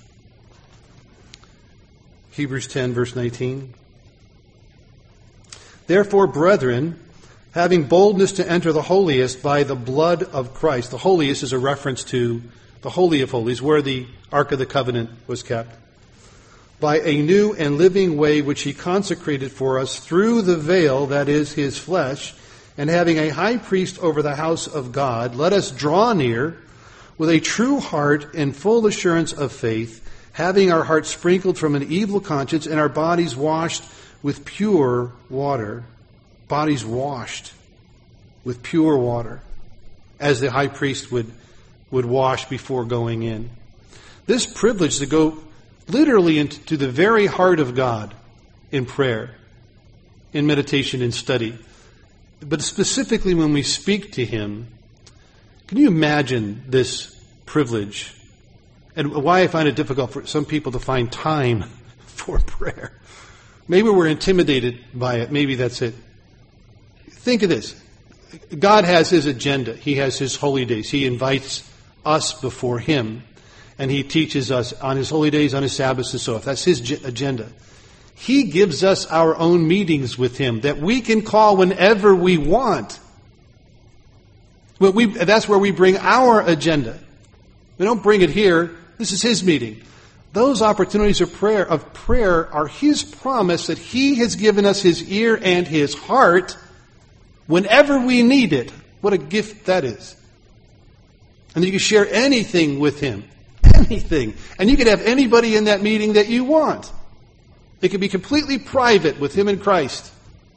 Hebrews ten, verse nineteen. Therefore, brethren, having boldness to enter the holiest by the blood of Christ. The holiest is a reference to the Holy of Holies, where the Ark of the Covenant was kept. By a new and living way which He consecrated for us through the veil, that is, His flesh, and having a high priest over the house of God, let us draw near with a true heart and full assurance of faith, having our hearts sprinkled from an evil conscience and our bodies washed with pure water. Bodies washed with pure water, as the high priest would would wash before going in. This privilege to go literally into the very heart of God in prayer, in meditation and study, but specifically when we speak to Him. Can you imagine this privilege? And why I find it difficult for some people to find time for prayer. Maybe we're intimidated by it. Maybe that's it. Think of this. God has His agenda. He has His holy days. He invites us before Him. And He teaches us on His holy days, on His Sabbaths, and so forth. That's His agenda. He gives us our own meetings with Him that we can call whenever we want. But we, that's where we bring our agenda. We don't bring it here. This is His meeting. Those opportunities of prayer, of prayer are His promise that He has given us His ear and His heart whenever we need it. What a gift that is. And you can share anything with Him. Anything. And you can have anybody in that meeting that you want. It can be completely private with Him and Christ.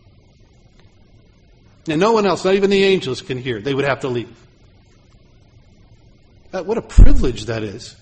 And no one else, not even the angels, can hear. They would have to leave. That, what a privilege that is.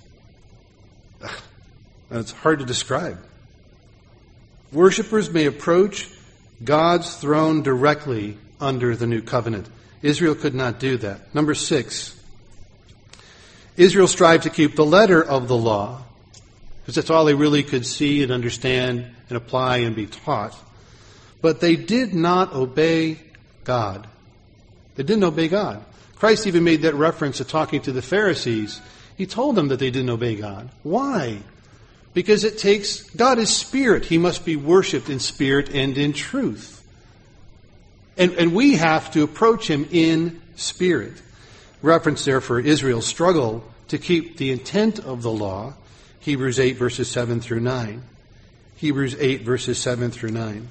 It's hard to describe. Worshippers may approach God's throne directly under the new covenant. Israel could not do that. Number six, Israel strived to keep the letter of the law, because that's all they really could see and understand and apply and be taught. But they did not obey God. They didn't obey God. Christ even made that reference to talking to the Pharisees. He told them that they didn't obey God. Why? Because it takes, God is spirit. He must be worshipped in spirit and in truth. And, and we have to approach Him in spirit. Reference there for Israel's struggle to keep the intent of the law, Hebrews eight verses seven through nine. Hebrews eight verses seven through nine.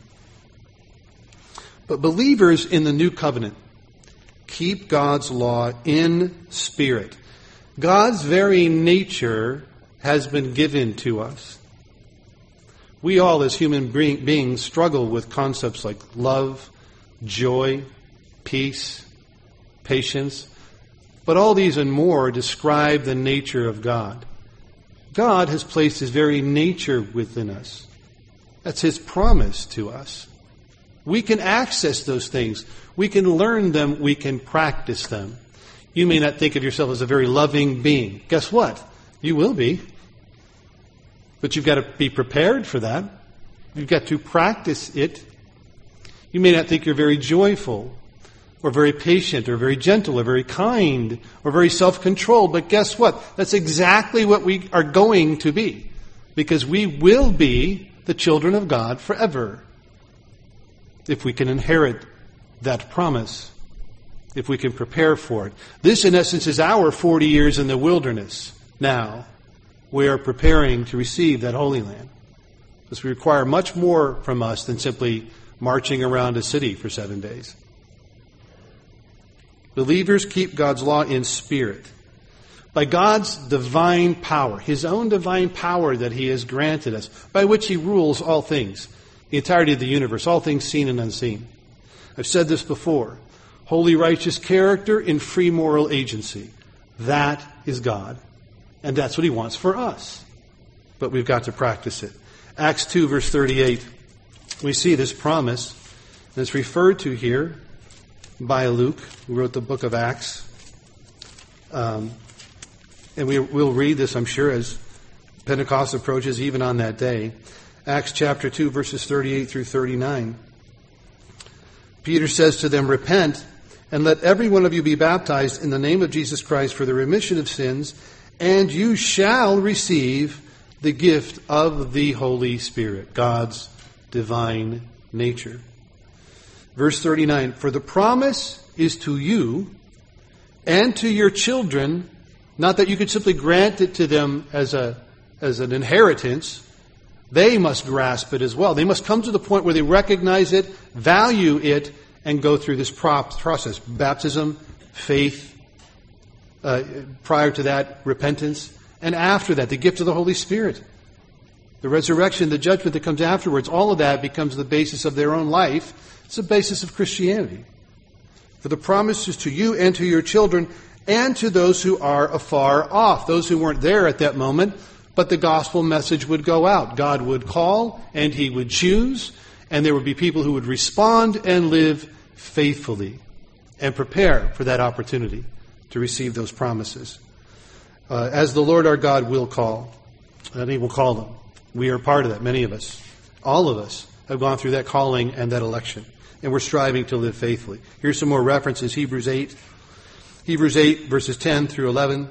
But believers in the new covenant keep God's law in spirit. God's very nature has been given to us. We all as human beings struggle with concepts like love, joy, peace, patience. But all these and more describe the nature of God. God has placed His very nature within us. That's His promise to us. We can access those things. We can learn them. We can practice them. You may not think of yourself as a very loving being. Guess what? You will be. But you've got to be prepared for that. You've got to practice it. You may not think you're very joyful, or very patient, or very gentle, or very kind, or very self-controlled. But guess what? That's exactly what we are going to be. Because we will be the children of God forever. If we can inherit that promise. If we can prepare for it. This, in essence, is our forty years in the wilderness now. We are preparing to receive that Holy Land. This will require much more from us than simply marching around a city for seven days. Believers keep God's law in spirit. By God's divine power, His own divine power that He has granted us, by which He rules all things, the entirety of the universe, all things seen and unseen. I've said this before. Holy, righteous character in free moral agency. That is God. And that's what He wants for us. But we've got to practice it. Acts two, verse thirty-eight. We see this promise. And it's referred to here by Luke, who wrote the book of Acts. Um, and we will read this, I'm sure, as Pentecost approaches, even on that day. Acts chapter two, verses thirty-eight through thirty-nine. Peter says to them, "Repent, and let every one of you be baptized in the name of Jesus Christ for the remission of sins, and you shall receive the gift of the Holy Spirit," God's divine nature. Verse thirty-nine, "For the promise is to you and to your children," not that you could simply grant it to them as a as an inheritance. They must grasp it as well. They must come to the point where they recognize it, value it, and go through this process. Baptism, faith, uh, prior to that, repentance, and after that, the gift of the Holy Spirit. The resurrection, the judgment that comes afterwards, all of that becomes the basis of their own life. It's the basis of Christianity. "For the promise is to you and to your children and to those who are afar off, those who weren't there at that moment, but the gospel message would go out. God would call, and he would choose, and there would be people who would respond and live faithfully and prepare for that opportunity to receive those promises. Uh, as the Lord our God will call, and he will call them. We are part of that, many of us. All of us have gone through that calling and that election, and we're striving to live faithfully. Here's some more references. Hebrews eight. Hebrews eight, verses ten through eleven.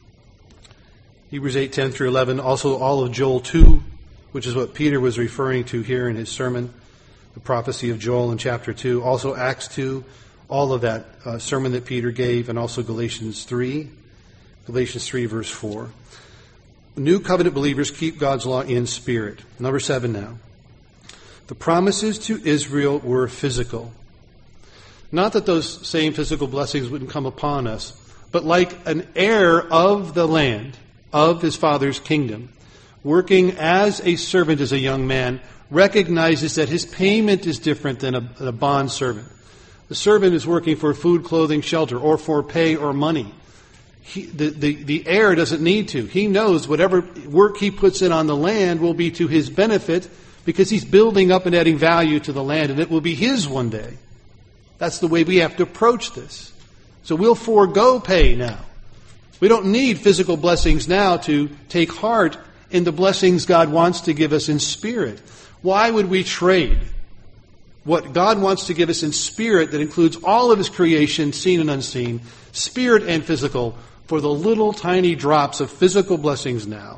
Hebrews eight, ten through eleven. Also all of Joel two, which is what Peter was referring to here in his sermon. The prophecy of Joel in chapter two. Also Acts two. All of that uh, sermon that Peter gave. And also Galatians three. Galatians three, verse four. New covenant believers keep God's law in spirit. Number seven now. The promises to Israel were physical. Not that those same physical blessings wouldn't come upon us, but like an heir of the land, of his father's kingdom, working as a servant as a young man, recognizes that his payment is different than a, a bond servant. The servant is working for food, clothing, shelter, or for pay or money. He, the, the, the heir doesn't need to. He knows whatever work he puts in on the land will be to his benefit because he's building up and adding value to the land, and it will be his one day. That's the way we have to approach this. So we'll forego pay now. We don't need physical blessings now to take heart in the blessings God wants to give us in spirit. Why would we trade what God wants to give us in spirit that includes all of his creation, seen and unseen, spirit and physical, for the little tiny drops of physical blessings now?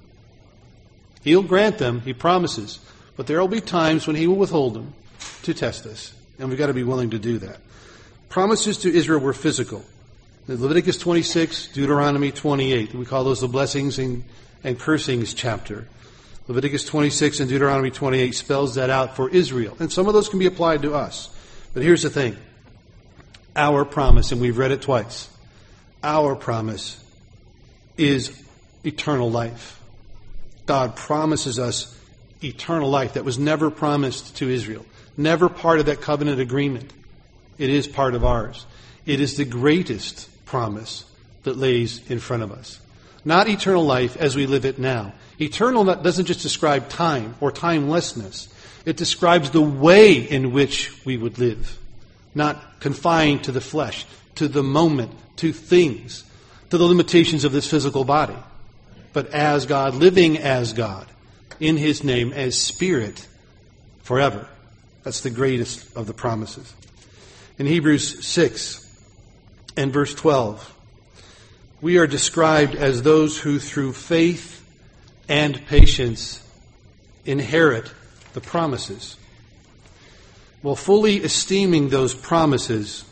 He'll grant them, he promises, but there will be times when he will withhold them to test us. And we've got to be willing to do that. Promises to Israel were physical. Leviticus twenty-six, Deuteronomy twenty-eight. We call those the blessings and, and cursings chapter. Leviticus twenty-six and Deuteronomy twenty-eight spells that out for Israel. And some of those can be applied to us. But here's the thing. Our promise, and we've read it twice, our promise is eternal life. God promises us eternal life that was never promised to Israel. Never part of that covenant agreement. It is part of ours. It is the greatest promise that lays in front of us. Not eternal life as we live it now. Eternal doesn't just describe time or timelessness. It describes the way in which we would live. Not confined to the flesh, to the moment, to things, to the limitations of this physical body. But as God, living as God, in his name, as Spirit, forever. That's the greatest of the promises. In Hebrews six and verse twelve, we are described as those who through faith and patience inherit the promises. Well, fully esteeming those promises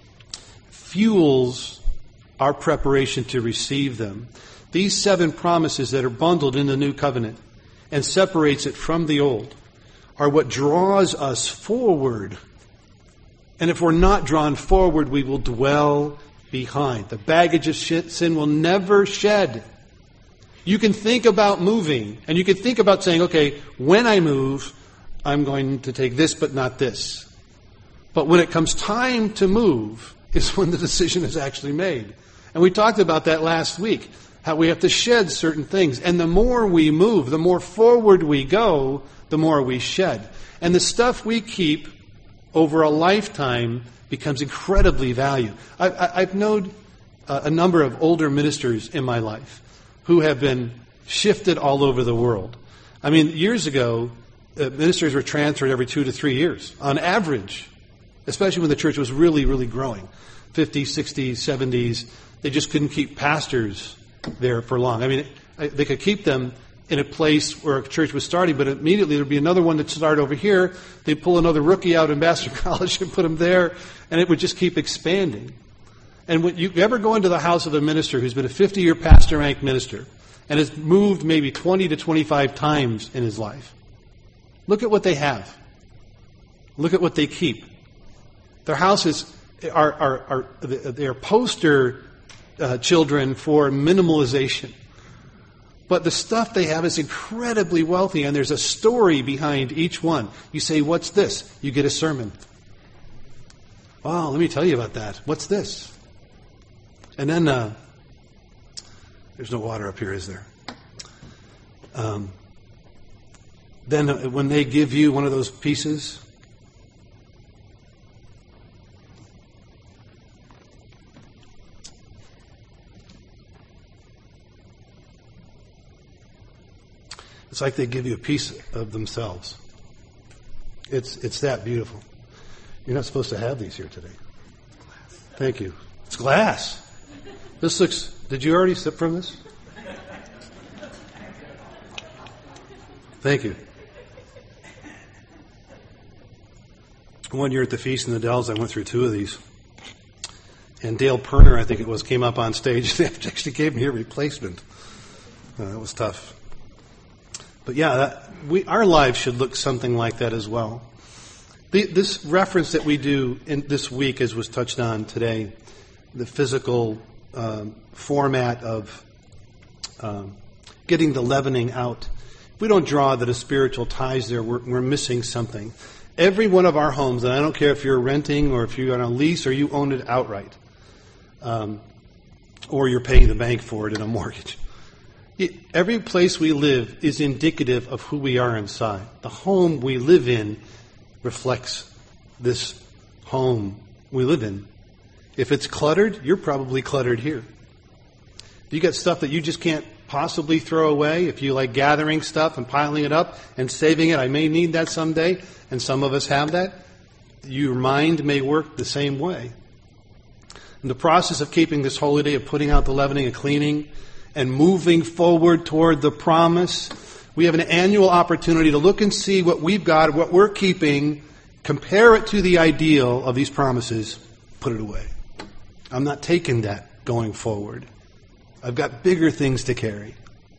fuels our preparation to receive them. These seven promises that are bundled in the new covenant and separates it from the old are what draws us forward. And if we're not drawn forward, we will dwell behind. The baggage of sin will never shed. You can think about moving, and you can think about saying, okay, when I move, I'm going to take this but not this. But when it comes time to move is when the decision is actually made. And we talked about that last week, how we have to shed certain things. And the more we move, the more forward we go, the more we shed. And the stuff we keep over a lifetime becomes incredibly valuable. I, I, I've known a, a number of older ministers in my life who have been shifted all over the world. I mean, years ago, uh, ministers were transferred every two to three years, on average, especially when the church was really, really growing. fifties, sixties, seventies, they just couldn't keep pastors there for long. I mean, they could keep them in a place where a church was starting, but immediately there'd be another one that started over here. They'd pull another rookie out in Ambassador College and put him there, and it would just keep expanding. And when you ever go into the house of a minister who's been a fifty-year pastor-ranked minister and has moved maybe twenty to twenty-five times in his life, look at what they have. Look at what they keep. Their houses are, are, are they are poster uh, children for minimalization. But the stuff they have is incredibly wealthy, and there's a story behind each one. You say, what's this? You get a sermon. Wow, let me tell you about that. What's this? And then, uh, there's no water up here, is there? Um, then uh, when they give you one of those pieces, it's like they give you a piece of themselves. It's it's that beautiful. You're not supposed to have these here today. Thank you. It's glass. This looks... Did you already sip from this? Thank you. One year at the Feast in the Dells, I went through two of these. And Dale Perner, I think it was, came up on stage. They actually gave me a replacement. Uh, it was tough. But yeah, that, we, our lives should look something like that as well. The, this reference that we do in this week, as was touched on today, the physical um, format of um, getting the leavening out. If we don't draw that a spiritual ties there, we're, we're missing something. Every one of our homes, and I don't care if you're renting or if you're on a lease or you own it outright, um, or you're paying the bank for it in a mortgage. It, every place we live is indicative of who we are inside. The home we live in reflects this home we live in. If it's cluttered, you're probably cluttered here. If you got stuff that you just can't possibly throw away, if you like gathering stuff and piling it up and saving it, I may need that someday, and some of us have that, your mind may work the same way. In the process of keeping this holy day, of putting out the leavening and cleaning and moving forward toward the promise, we have an annual opportunity to look and see what we've got, what we're keeping, compare it to the ideal of these promises, put it away. I'm not taking that going forward. I've got bigger things to carry.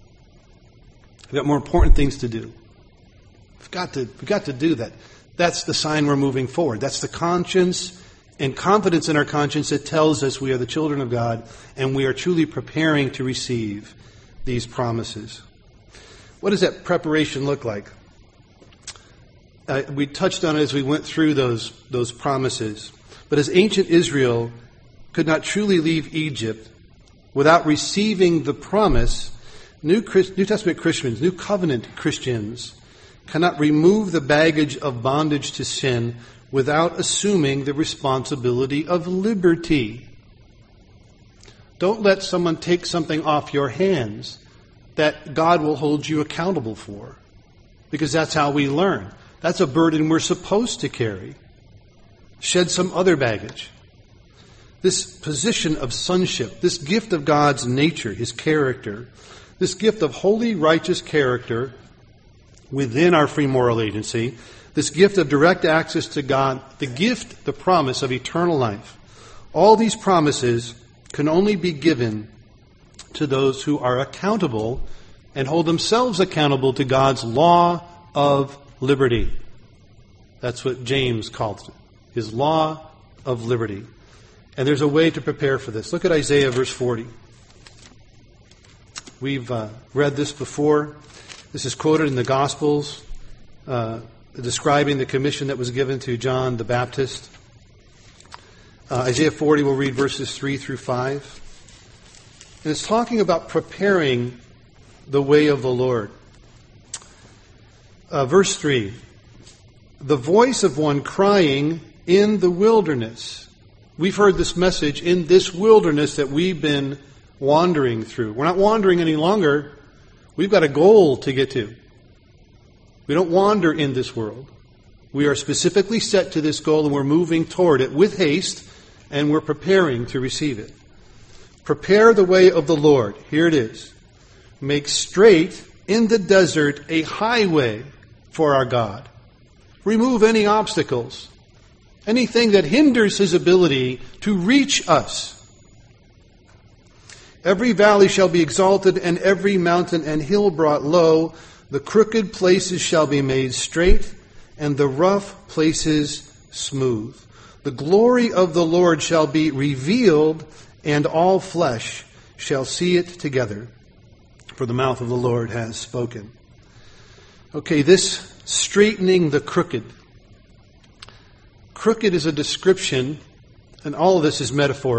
I've got more important things to do. We've got to, we've got to do that. That's the sign we're moving forward. That's the conscience and confidence in our conscience that tells us we are the children of God and we are truly preparing to receive these promises. What does that preparation look like? Uh, we touched on it as we went through those, those promises. But as ancient Israel could not truly leave Egypt without receiving the promise, New, Christ, New Testament Christians, New Covenant Christians, cannot remove the baggage of bondage to sin without assuming the responsibility of liberty. Don't let someone take something off your hands that God will hold you accountable for, because that's how we learn. That's a burden we're supposed to carry. Shed some other baggage. This position of sonship, this gift of God's nature, His character, this gift of holy, righteous character within our free moral agency, this gift of direct access to God, the gift, the promise of eternal life. All these promises can only be given to those who are accountable and hold themselves accountable to God's law of liberty. That's what James calls it, His law of liberty. And there's a way to prepare for this. Look at Isaiah verse forty. We've uh, read this before. This is quoted in the Gospels, uh, describing the commission that was given to John the Baptist. Uh, Isaiah forty, we'll read verses three through five. And it's talking about preparing the way of the Lord. Uh, verse three, the voice of one crying in the wilderness. We've heard this message in this wilderness that we've been wandering through. We're not wandering any longer. We've got a goal to get to. We don't wander in this world. We are specifically set to this goal and we're moving toward it with haste and we're preparing to receive it. Prepare the way of the Lord. Here it is. Make straight in the desert a highway for our God. Remove any obstacles, anything that hinders His ability to reach us. Every valley shall be exalted, and every mountain and hill brought low. The crooked places shall be made straight, and the rough places smooth. The glory of the Lord shall be revealed, and all flesh shall see it together. For the mouth of the Lord has spoken. Okay, this straightening the crooked. Crooked is a description, and all of this is metaphorical.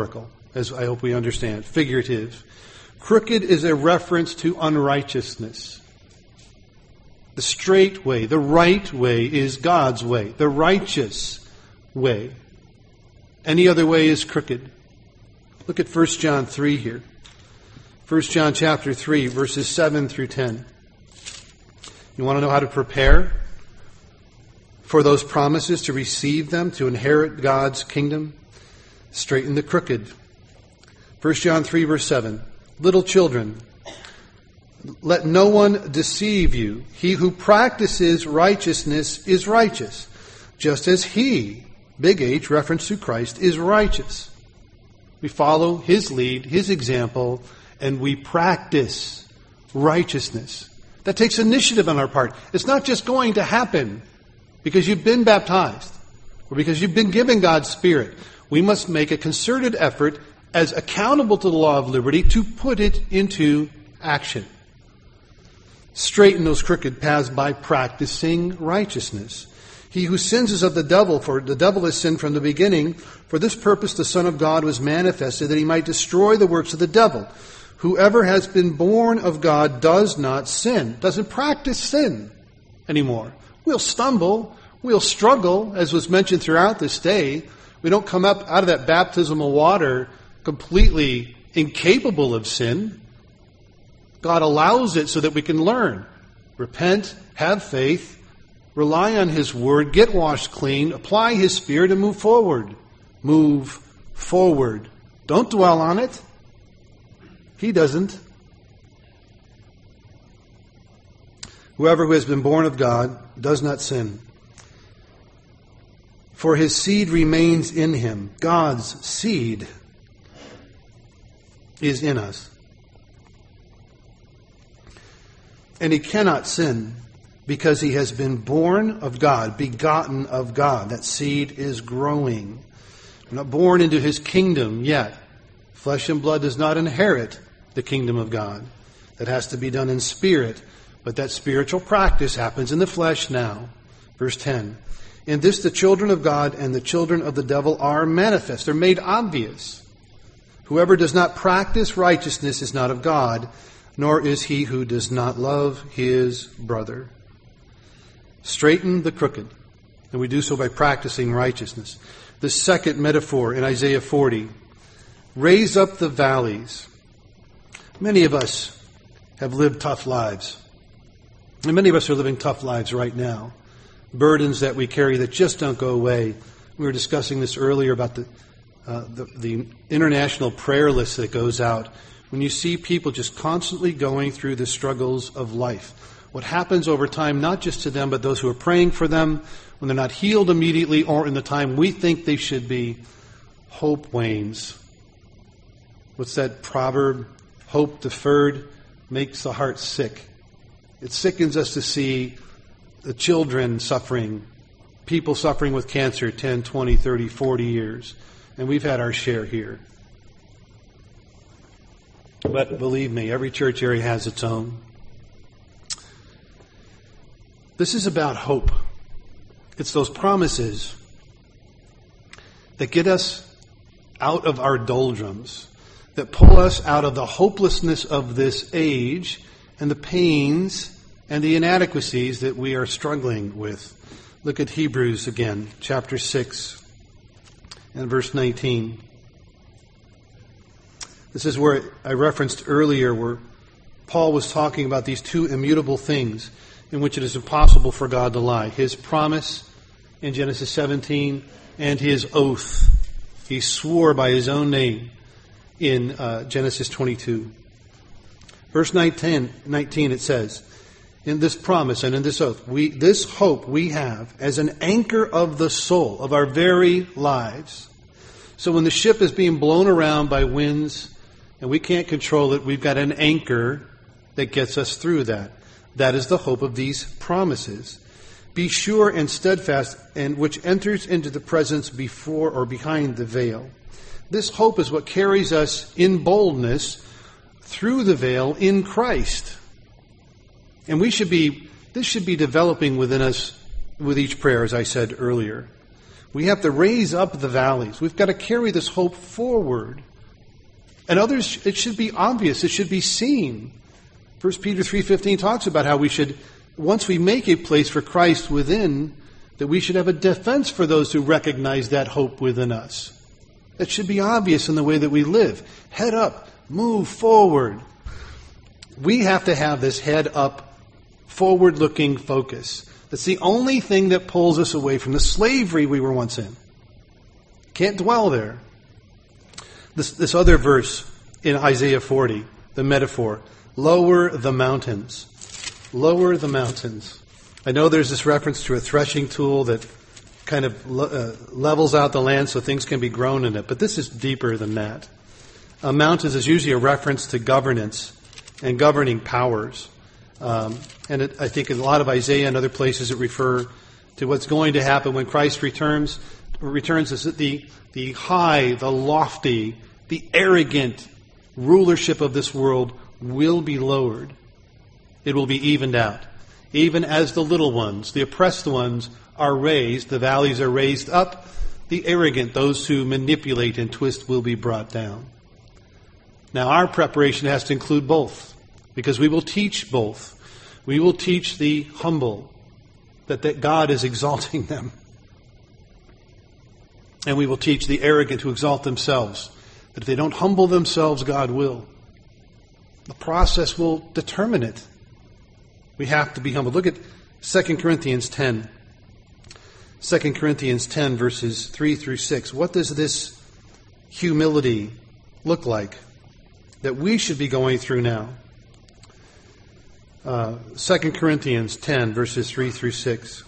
as I hope we understand, figurative. Crooked is a reference to unrighteousness. The straight way, the right way is God's way, the righteous way. Any other way is crooked. Look at First John three here. First John chapter three, verses seven through ten. You want to know how to prepare for those promises, to receive them, to inherit God's kingdom? Straighten the crooked. First John three, verse seven. Little children, let no one deceive you. He who practices righteousness is righteous, just as he, big H, reference to Christ, is righteous. We follow his lead, his example, and we practice righteousness. That takes initiative on our part. It's not just going to happen because you've been baptized or because you've been given God's Spirit. We must make a concerted effort as accountable to the law of liberty to put it into action. Straighten those crooked paths by practicing righteousness. He who sins is of the devil, for the devil has sinned from the beginning. For this purpose the Son of God was manifested, that he might destroy the works of the devil. Whoever has been born of God does not sin, doesn't practice sin anymore. We'll stumble, we'll struggle, as was mentioned throughout this day. We don't come up out of that baptismal water completely incapable of sin. God allows it so that we can learn. Repent, have faith, rely on his word, get washed clean, apply his Spirit, and move forward. Move forward. Don't dwell on it. He doesn't. Whoever who has been born of God does not sin, for his seed remains in him. God's seed is in us. And he cannot sin because he has been born of God, begotten of God. That seed is growing. We're not born into his kingdom yet. Flesh and blood does not inherit the kingdom of God. That has to be done in spirit. But that spiritual practice happens in the flesh now. Verse ten. In this the children of God and the children of the devil are manifest. They're made obvious. Whoever does not practice righteousness is not of God, nor is he who does not love his brother. Straighten the crooked, and we do so by practicing righteousness. The second metaphor in Isaiah forty, raise up the valleys. Many of us have lived tough lives, and many of us are living tough lives right now. Burdens that we carry that just don't go away. We were discussing this earlier about the uh, the, the international prayer list that goes out. When you see people just constantly going through the struggles of life, what happens over time, not just to them, but those who are praying for them, when they're not healed immediately or in the time we think they should be, hope wanes. What's that proverb? Hope deferred makes the heart sick. It sickens us to see the children suffering, people suffering with cancer ten, twenty, thirty, forty years. And we've had our share here. But believe me, every church area has its own. This is about hope. It's those promises that get us out of our doldrums, that pull us out of the hopelessness of this age and the pains and the inadequacies that we are struggling with. Look at Hebrews again, chapter six and verse nineteen. This is where I referenced earlier where Paul was talking about these two immutable things in which it is impossible for God to lie. His promise in Genesis seventeen and his oath. He swore by his own name in uh, Genesis twenty-two. Verse nineteen, nineteen it says, in this promise and in this oath, we this hope we have as an anchor of the soul, of our very lives. So when the ship is being blown around by winds and we can't control it, we've got an anchor that gets us through that. That is the hope of these promises. Be sure and steadfast, and which enters into the presence before or behind the veil. This hope is what carries us in boldness through the veil in Christ. And we should be, this should be developing within us with each prayer, as I said earlier. We have to raise up the valleys. We've got to carry this hope forward And others, it should be obvious. It should be seen. First Peter three fifteen talks about how we should, once we make a place for Christ within, that we should have a defense for those who recognize that hope within us. It should be obvious in the way that we live. Head up, move forward. We have to have this head up, forward-looking focus. That's the only thing that pulls us away from the slavery we were once in. Can't dwell there. This, this other verse in Isaiah forty, the metaphor, lower the mountains. Lower the mountains. I know there's this reference to a threshing tool that kind of uh, levels out the land so things can be grown in it, but this is deeper than that. Uh, mountains is usually a reference to governance and governing powers. Um, and it, I think in a lot of Isaiah and other places it refer to what's going to happen when Christ returns. Returns is the, the high, the lofty, the arrogant rulership of this world will be lowered. It will be evened out. Even as the little ones, the oppressed ones, are raised, the valleys are raised up, the arrogant, those who manipulate and twist, will be brought down. Now our preparation has to include both, because we will teach both. We will teach the humble that, that God is exalting them. And we will teach the arrogant to exalt themselves, that if they don't humble themselves, God will. The process will determine it. We have to be humble. Look at Second Corinthians ten. Second Corinthians ten, verses three through six. What does this humility look like that we should be going through now? Uh, Second Corinthians ten, verses three through six.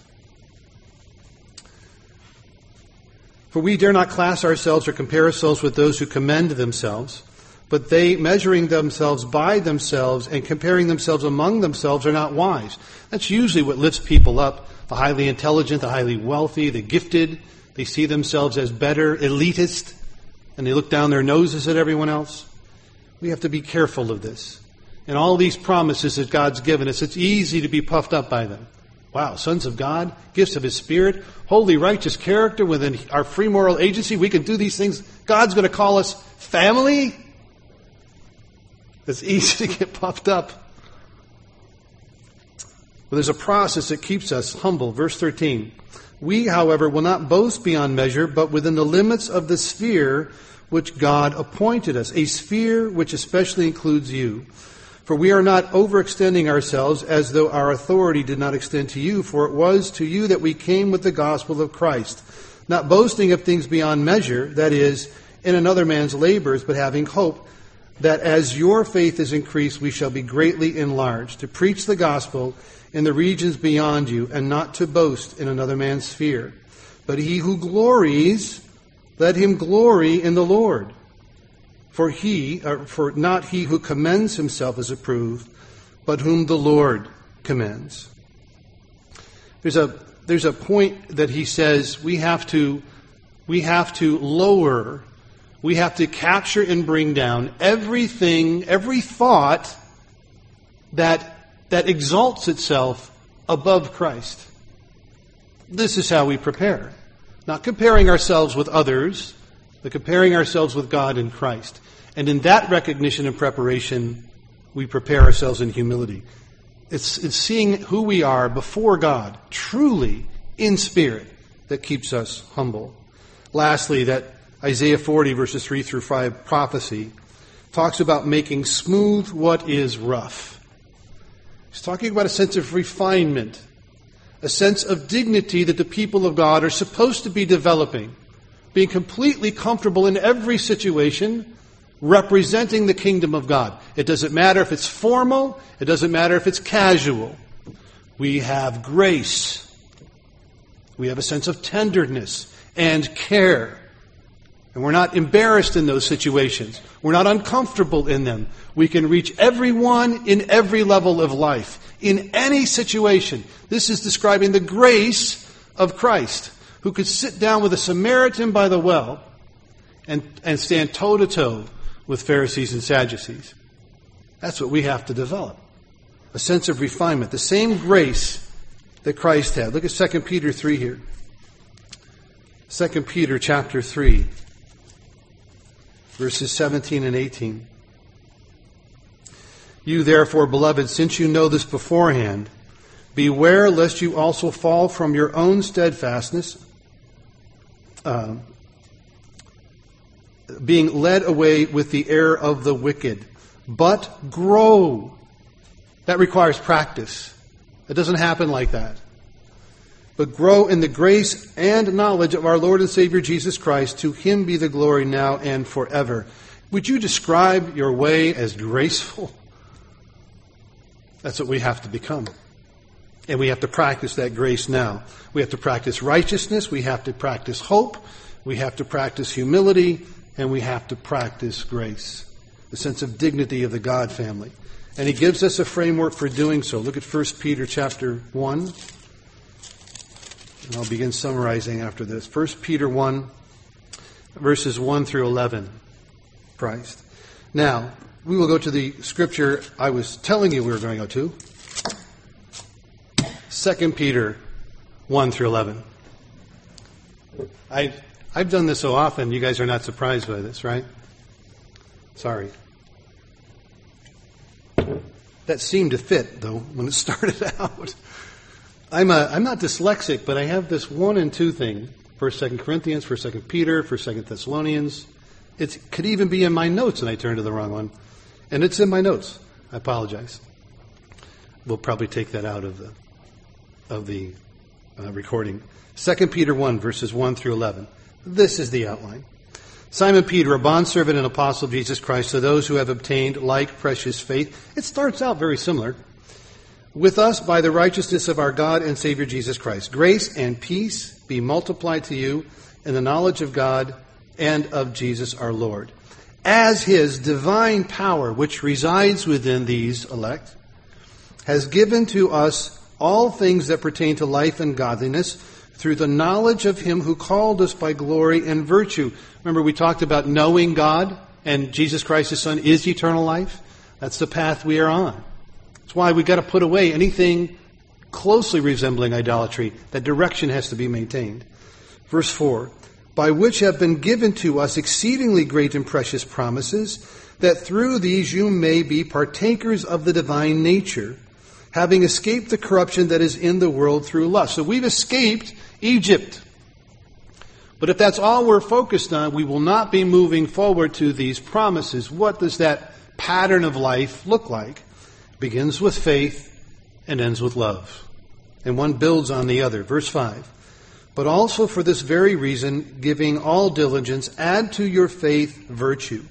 For we dare not class ourselves or compare ourselves with those who commend themselves, but they, measuring themselves by themselves and comparing themselves among themselves, are not wise. That's usually what lifts people up. The highly intelligent, the highly wealthy, the gifted, they see themselves as better, elitist, and they look down their noses at everyone else. We have to be careful of this. And all these promises that God's given us, it's easy to be puffed up by them. Wow, sons of God, gifts of His Spirit, holy, righteous character within our free moral agency. We can do these things. God's going to call us family. It's easy to get puffed up. But there's a process that keeps us humble. Verse thirteen. We, however, will not boast beyond measure, but within the limits of the sphere which God appointed us, a sphere which especially includes you. For we are not overextending ourselves as though our authority did not extend to you, for it was to you that we came with the gospel of Christ, not boasting of things beyond measure, that is, in another man's labors, but having hope that as your faith is increased, we shall be greatly enlarged, to preach the gospel in the regions beyond you, and not to boast in another man's sphere. But he who glories, let him glory in the Lord. For he, or for not he who commends himself is approved, but whom the Lord commends. There's a there's a point that he says we have to we have to lower, we have to capture and bring down everything, every thought that that exalts itself above Christ. This is how we prepare. Not comparing ourselves with others, but comparing ourselves with God in Christ. And in that recognition and preparation, we prepare ourselves in humility. It's, it's seeing who we are before God, truly in spirit, that keeps us humble. Lastly, that Isaiah forty, verses three through five prophecy talks about making smooth what is rough. He's talking about a sense of refinement, a sense of dignity that the people of God are supposed to be developing, being completely comfortable in every situation, representing the kingdom of God. It doesn't matter if it's formal, it doesn't matter if it's casual. We have grace. We have a sense of tenderness and care. And we're not embarrassed in those situations. We're not uncomfortable in them. We can reach everyone in every level of life, in any situation. This is describing the grace of Christ, who could sit down with a Samaritan by the well and, and stand toe-to-toe with Pharisees and Sadducees. That's what we have to develop. A sense of refinement. The same grace that Christ had. Look at Second Peter three here. Second Peter chapter three. verses seventeen and eighteen. You therefore, beloved, since you know this beforehand, beware lest you also fall from your own steadfastness, uh, being led away with the error of the wicked, but grow. That requires practice. It doesn't happen like that. But grow in the grace and knowledge of our Lord and Savior Jesus Christ. To him be the glory now and forever. Would you describe your way as graceful? That's what we have to become. And we have to practice that grace now. We have to practice righteousness. We have to practice hope. We have to practice humility. And we have to practice grace. The sense of dignity of the God family. And he gives us a framework for doing so. Look at First Peter chapter one. And I'll begin summarizing after this. First Peter one, verses one through eleven. Christ. Now, we will go to the scripture I was telling you we were going to go to. Second Peter one through eleven. I, I've done this so often, you guys are not surprised by this, right? Sorry. That seemed to fit, though, when it started out. I'm a, I'm not dyslexic, but I have this one and two thing. First, Second Corinthians, First, Second Peter, First, Second Thessalonians. It could even be in my notes, and I turned to the wrong one. And it's in my notes. I apologize. We'll probably take that out of the of the uh, recording. Second Peter one, verses one through eleven. This is the outline. Simon Peter, a bondservant and apostle of Jesus Christ, to those who have obtained like precious faith. It starts out very similar. With us by the righteousness of our God and Savior Jesus Christ. Grace and peace be multiplied to you in the knowledge of God and of Jesus our Lord. As his divine power, which resides within these elect, has given to us all things that pertain to life and godliness through the knowledge of him who called us by glory and virtue. Remember, we talked about knowing God, and Jesus Christ, his Son, is eternal life. That's the path we are on. That's why we've got to put away anything closely resembling idolatry. That direction has to be maintained. Verse four. By which have been given to us exceedingly great and precious promises, that through these you may be partakers of the divine nature, having escaped the corruption that is in the world through lust. So we've escaped Egypt. But if that's all we're focused on, we will not be moving forward to these promises. What does that pattern of life look like? It begins with faith and ends with love. And one builds on the other. Verse five. But also for this very reason, giving all diligence, add to your faith virtue.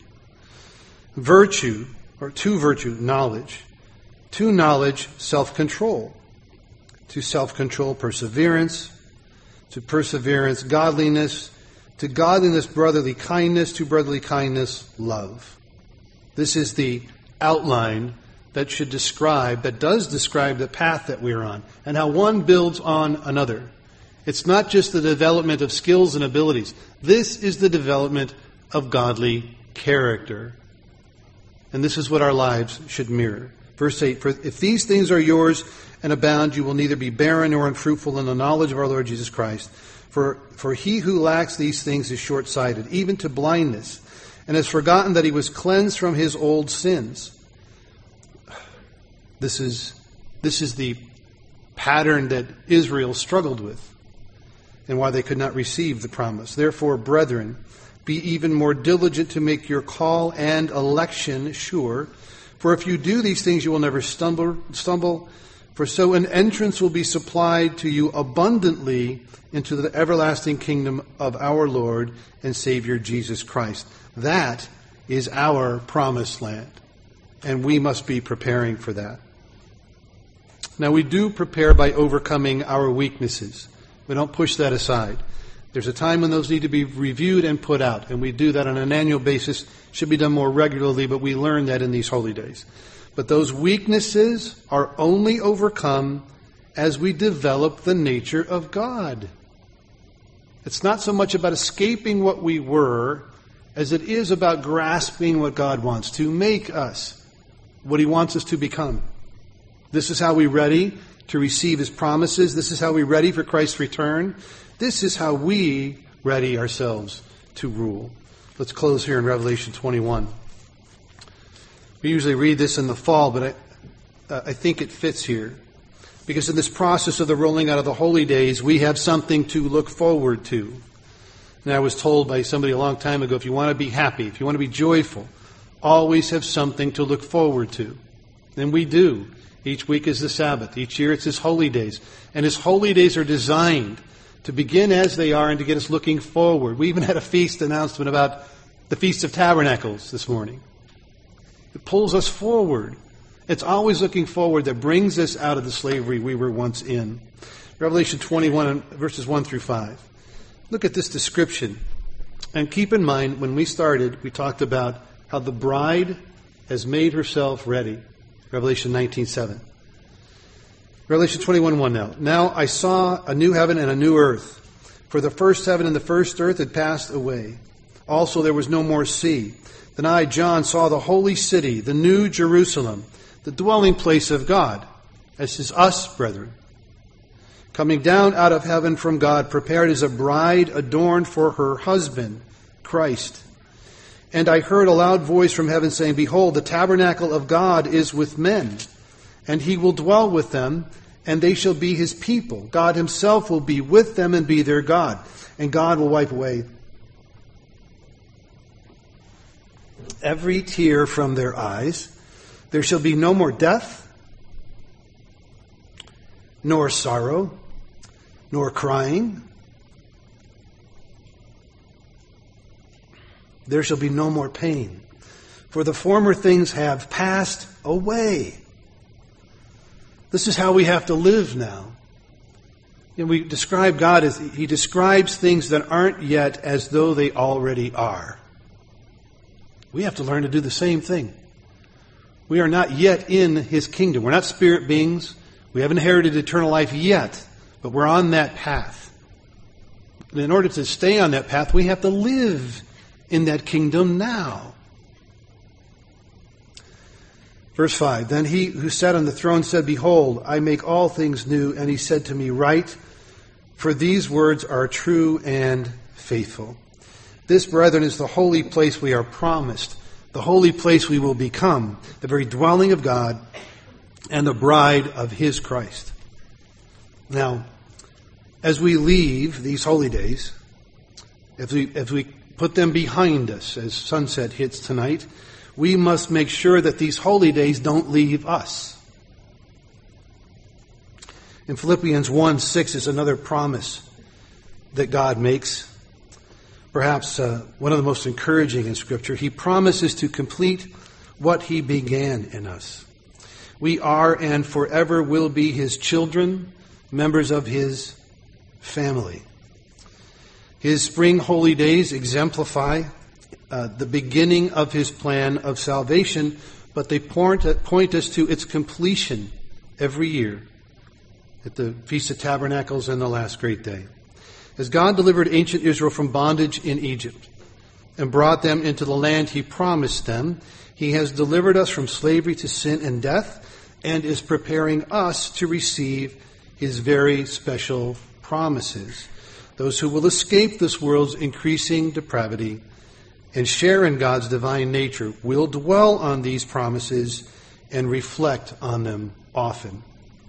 Virtue, or to virtue, knowledge. To knowledge, self-control. To self-control, perseverance. To perseverance, godliness. To godliness, brotherly kindness. To brotherly kindness, love. This is the outline that should describe, that does describe the path that we're on, and how one builds on another. It's not just the development of skills and abilities. This is the development of godly character. And this is what our lives should mirror. Verse eight, for if these things are yours and abound, you will neither be barren nor unfruitful in the knowledge of our Lord Jesus Christ. For, for he who lacks these things is short-sighted, even to blindness, and has forgotten that he was cleansed from his old sins. This is, this is the pattern that Israel struggled with, and why they could not receive the promise. Therefore, brethren, be even more diligent to make your call and election sure. For if you do these things, you will never stumble. stumble. For so an entrance will be supplied to you abundantly into the everlasting kingdom of our Lord and Savior Jesus Christ. That is our promised land. And we must be preparing for that. Now, we do prepare by overcoming our weaknesses. We don't push that aside. There's a time when those need to be reviewed and put out, and we do that on an annual basis. Should be done more regularly, but we learn that in these holy days. But those weaknesses are only overcome as we develop the nature of God. It's not so much about escaping what we were as it is about grasping what God wants to make us, what he wants us to become. This is how we ready to receive his promises. This is how we ready for Christ's return. This is how we ready ourselves to rule. Let's close here in Revelation twenty-one. We usually read this in the fall, but I, uh, I think it fits here. Because in this process of the rolling out of the holy days, we have something to look forward to. And I was told by somebody a long time ago, if you want to be happy, if you want to be joyful, always have something to look forward to. And we do. Each week is the Sabbath. Each year it's His holy days. And His holy days are designed to begin as they are and to get us looking forward. We even had a feast announcement about the Feast of Tabernacles this morning. It pulls us forward. It's always looking forward that brings us out of the slavery we were once in. Revelation twenty-one, verses one through five. Look at this description. And keep in mind, when we started, we talked about how the bride has made herself ready. Revelation nineteen seven. Revelation twenty-one one now. Now I saw a new heaven and a new earth. For the first heaven and the first earth had passed away. Also there was no more sea. Then I, John, saw the holy city, the new Jerusalem, the dwelling place of God. This is us, brethren. Coming down out of heaven from God, prepared as a bride adorned for her husband, Christ. And I heard a loud voice from heaven saying, Behold, the tabernacle of God is with men, and He will dwell with them, and they shall be His people. God Himself will be with them and be their God. And God will wipe away every tear from their eyes. There shall be no more death, nor sorrow, nor crying. There shall be no more pain, for the former things have passed away. This is how we have to live now. And we describe God as He describes things that aren't yet as though they already are. We have to learn to do the same thing. We are not yet in His kingdom. We're not spirit beings. We haven't inherited eternal life yet, but we're on that path. And in order to stay on that path, we have to live in that kingdom now. Verse five, Then He who sat on the throne said, Behold, I make all things new. And He said to me, Write, for these words are true and faithful. This, brethren, is the holy place we are promised, the holy place we will become, the very dwelling of God and the bride of His Christ. Now, as we leave these holy days, if we, if we put them behind us as sunset hits tonight, we must make sure that these holy days don't leave us. In Philippians one six is another promise that God makes. Perhaps uh, one of the most encouraging in Scripture. He promises to complete what He began in us. We are and forever will be His children, members of His family. His spring holy days exemplify uh, the beginning of His plan of salvation, but they point, point us to its completion every year at the Feast of Tabernacles and the last great day. As God delivered ancient Israel from bondage in Egypt and brought them into the land He promised them, He has delivered us from slavery to sin and death and is preparing us to receive His very special promises. Those who will escape this world's increasing depravity and share in God's divine nature will dwell on these promises and reflect on them often.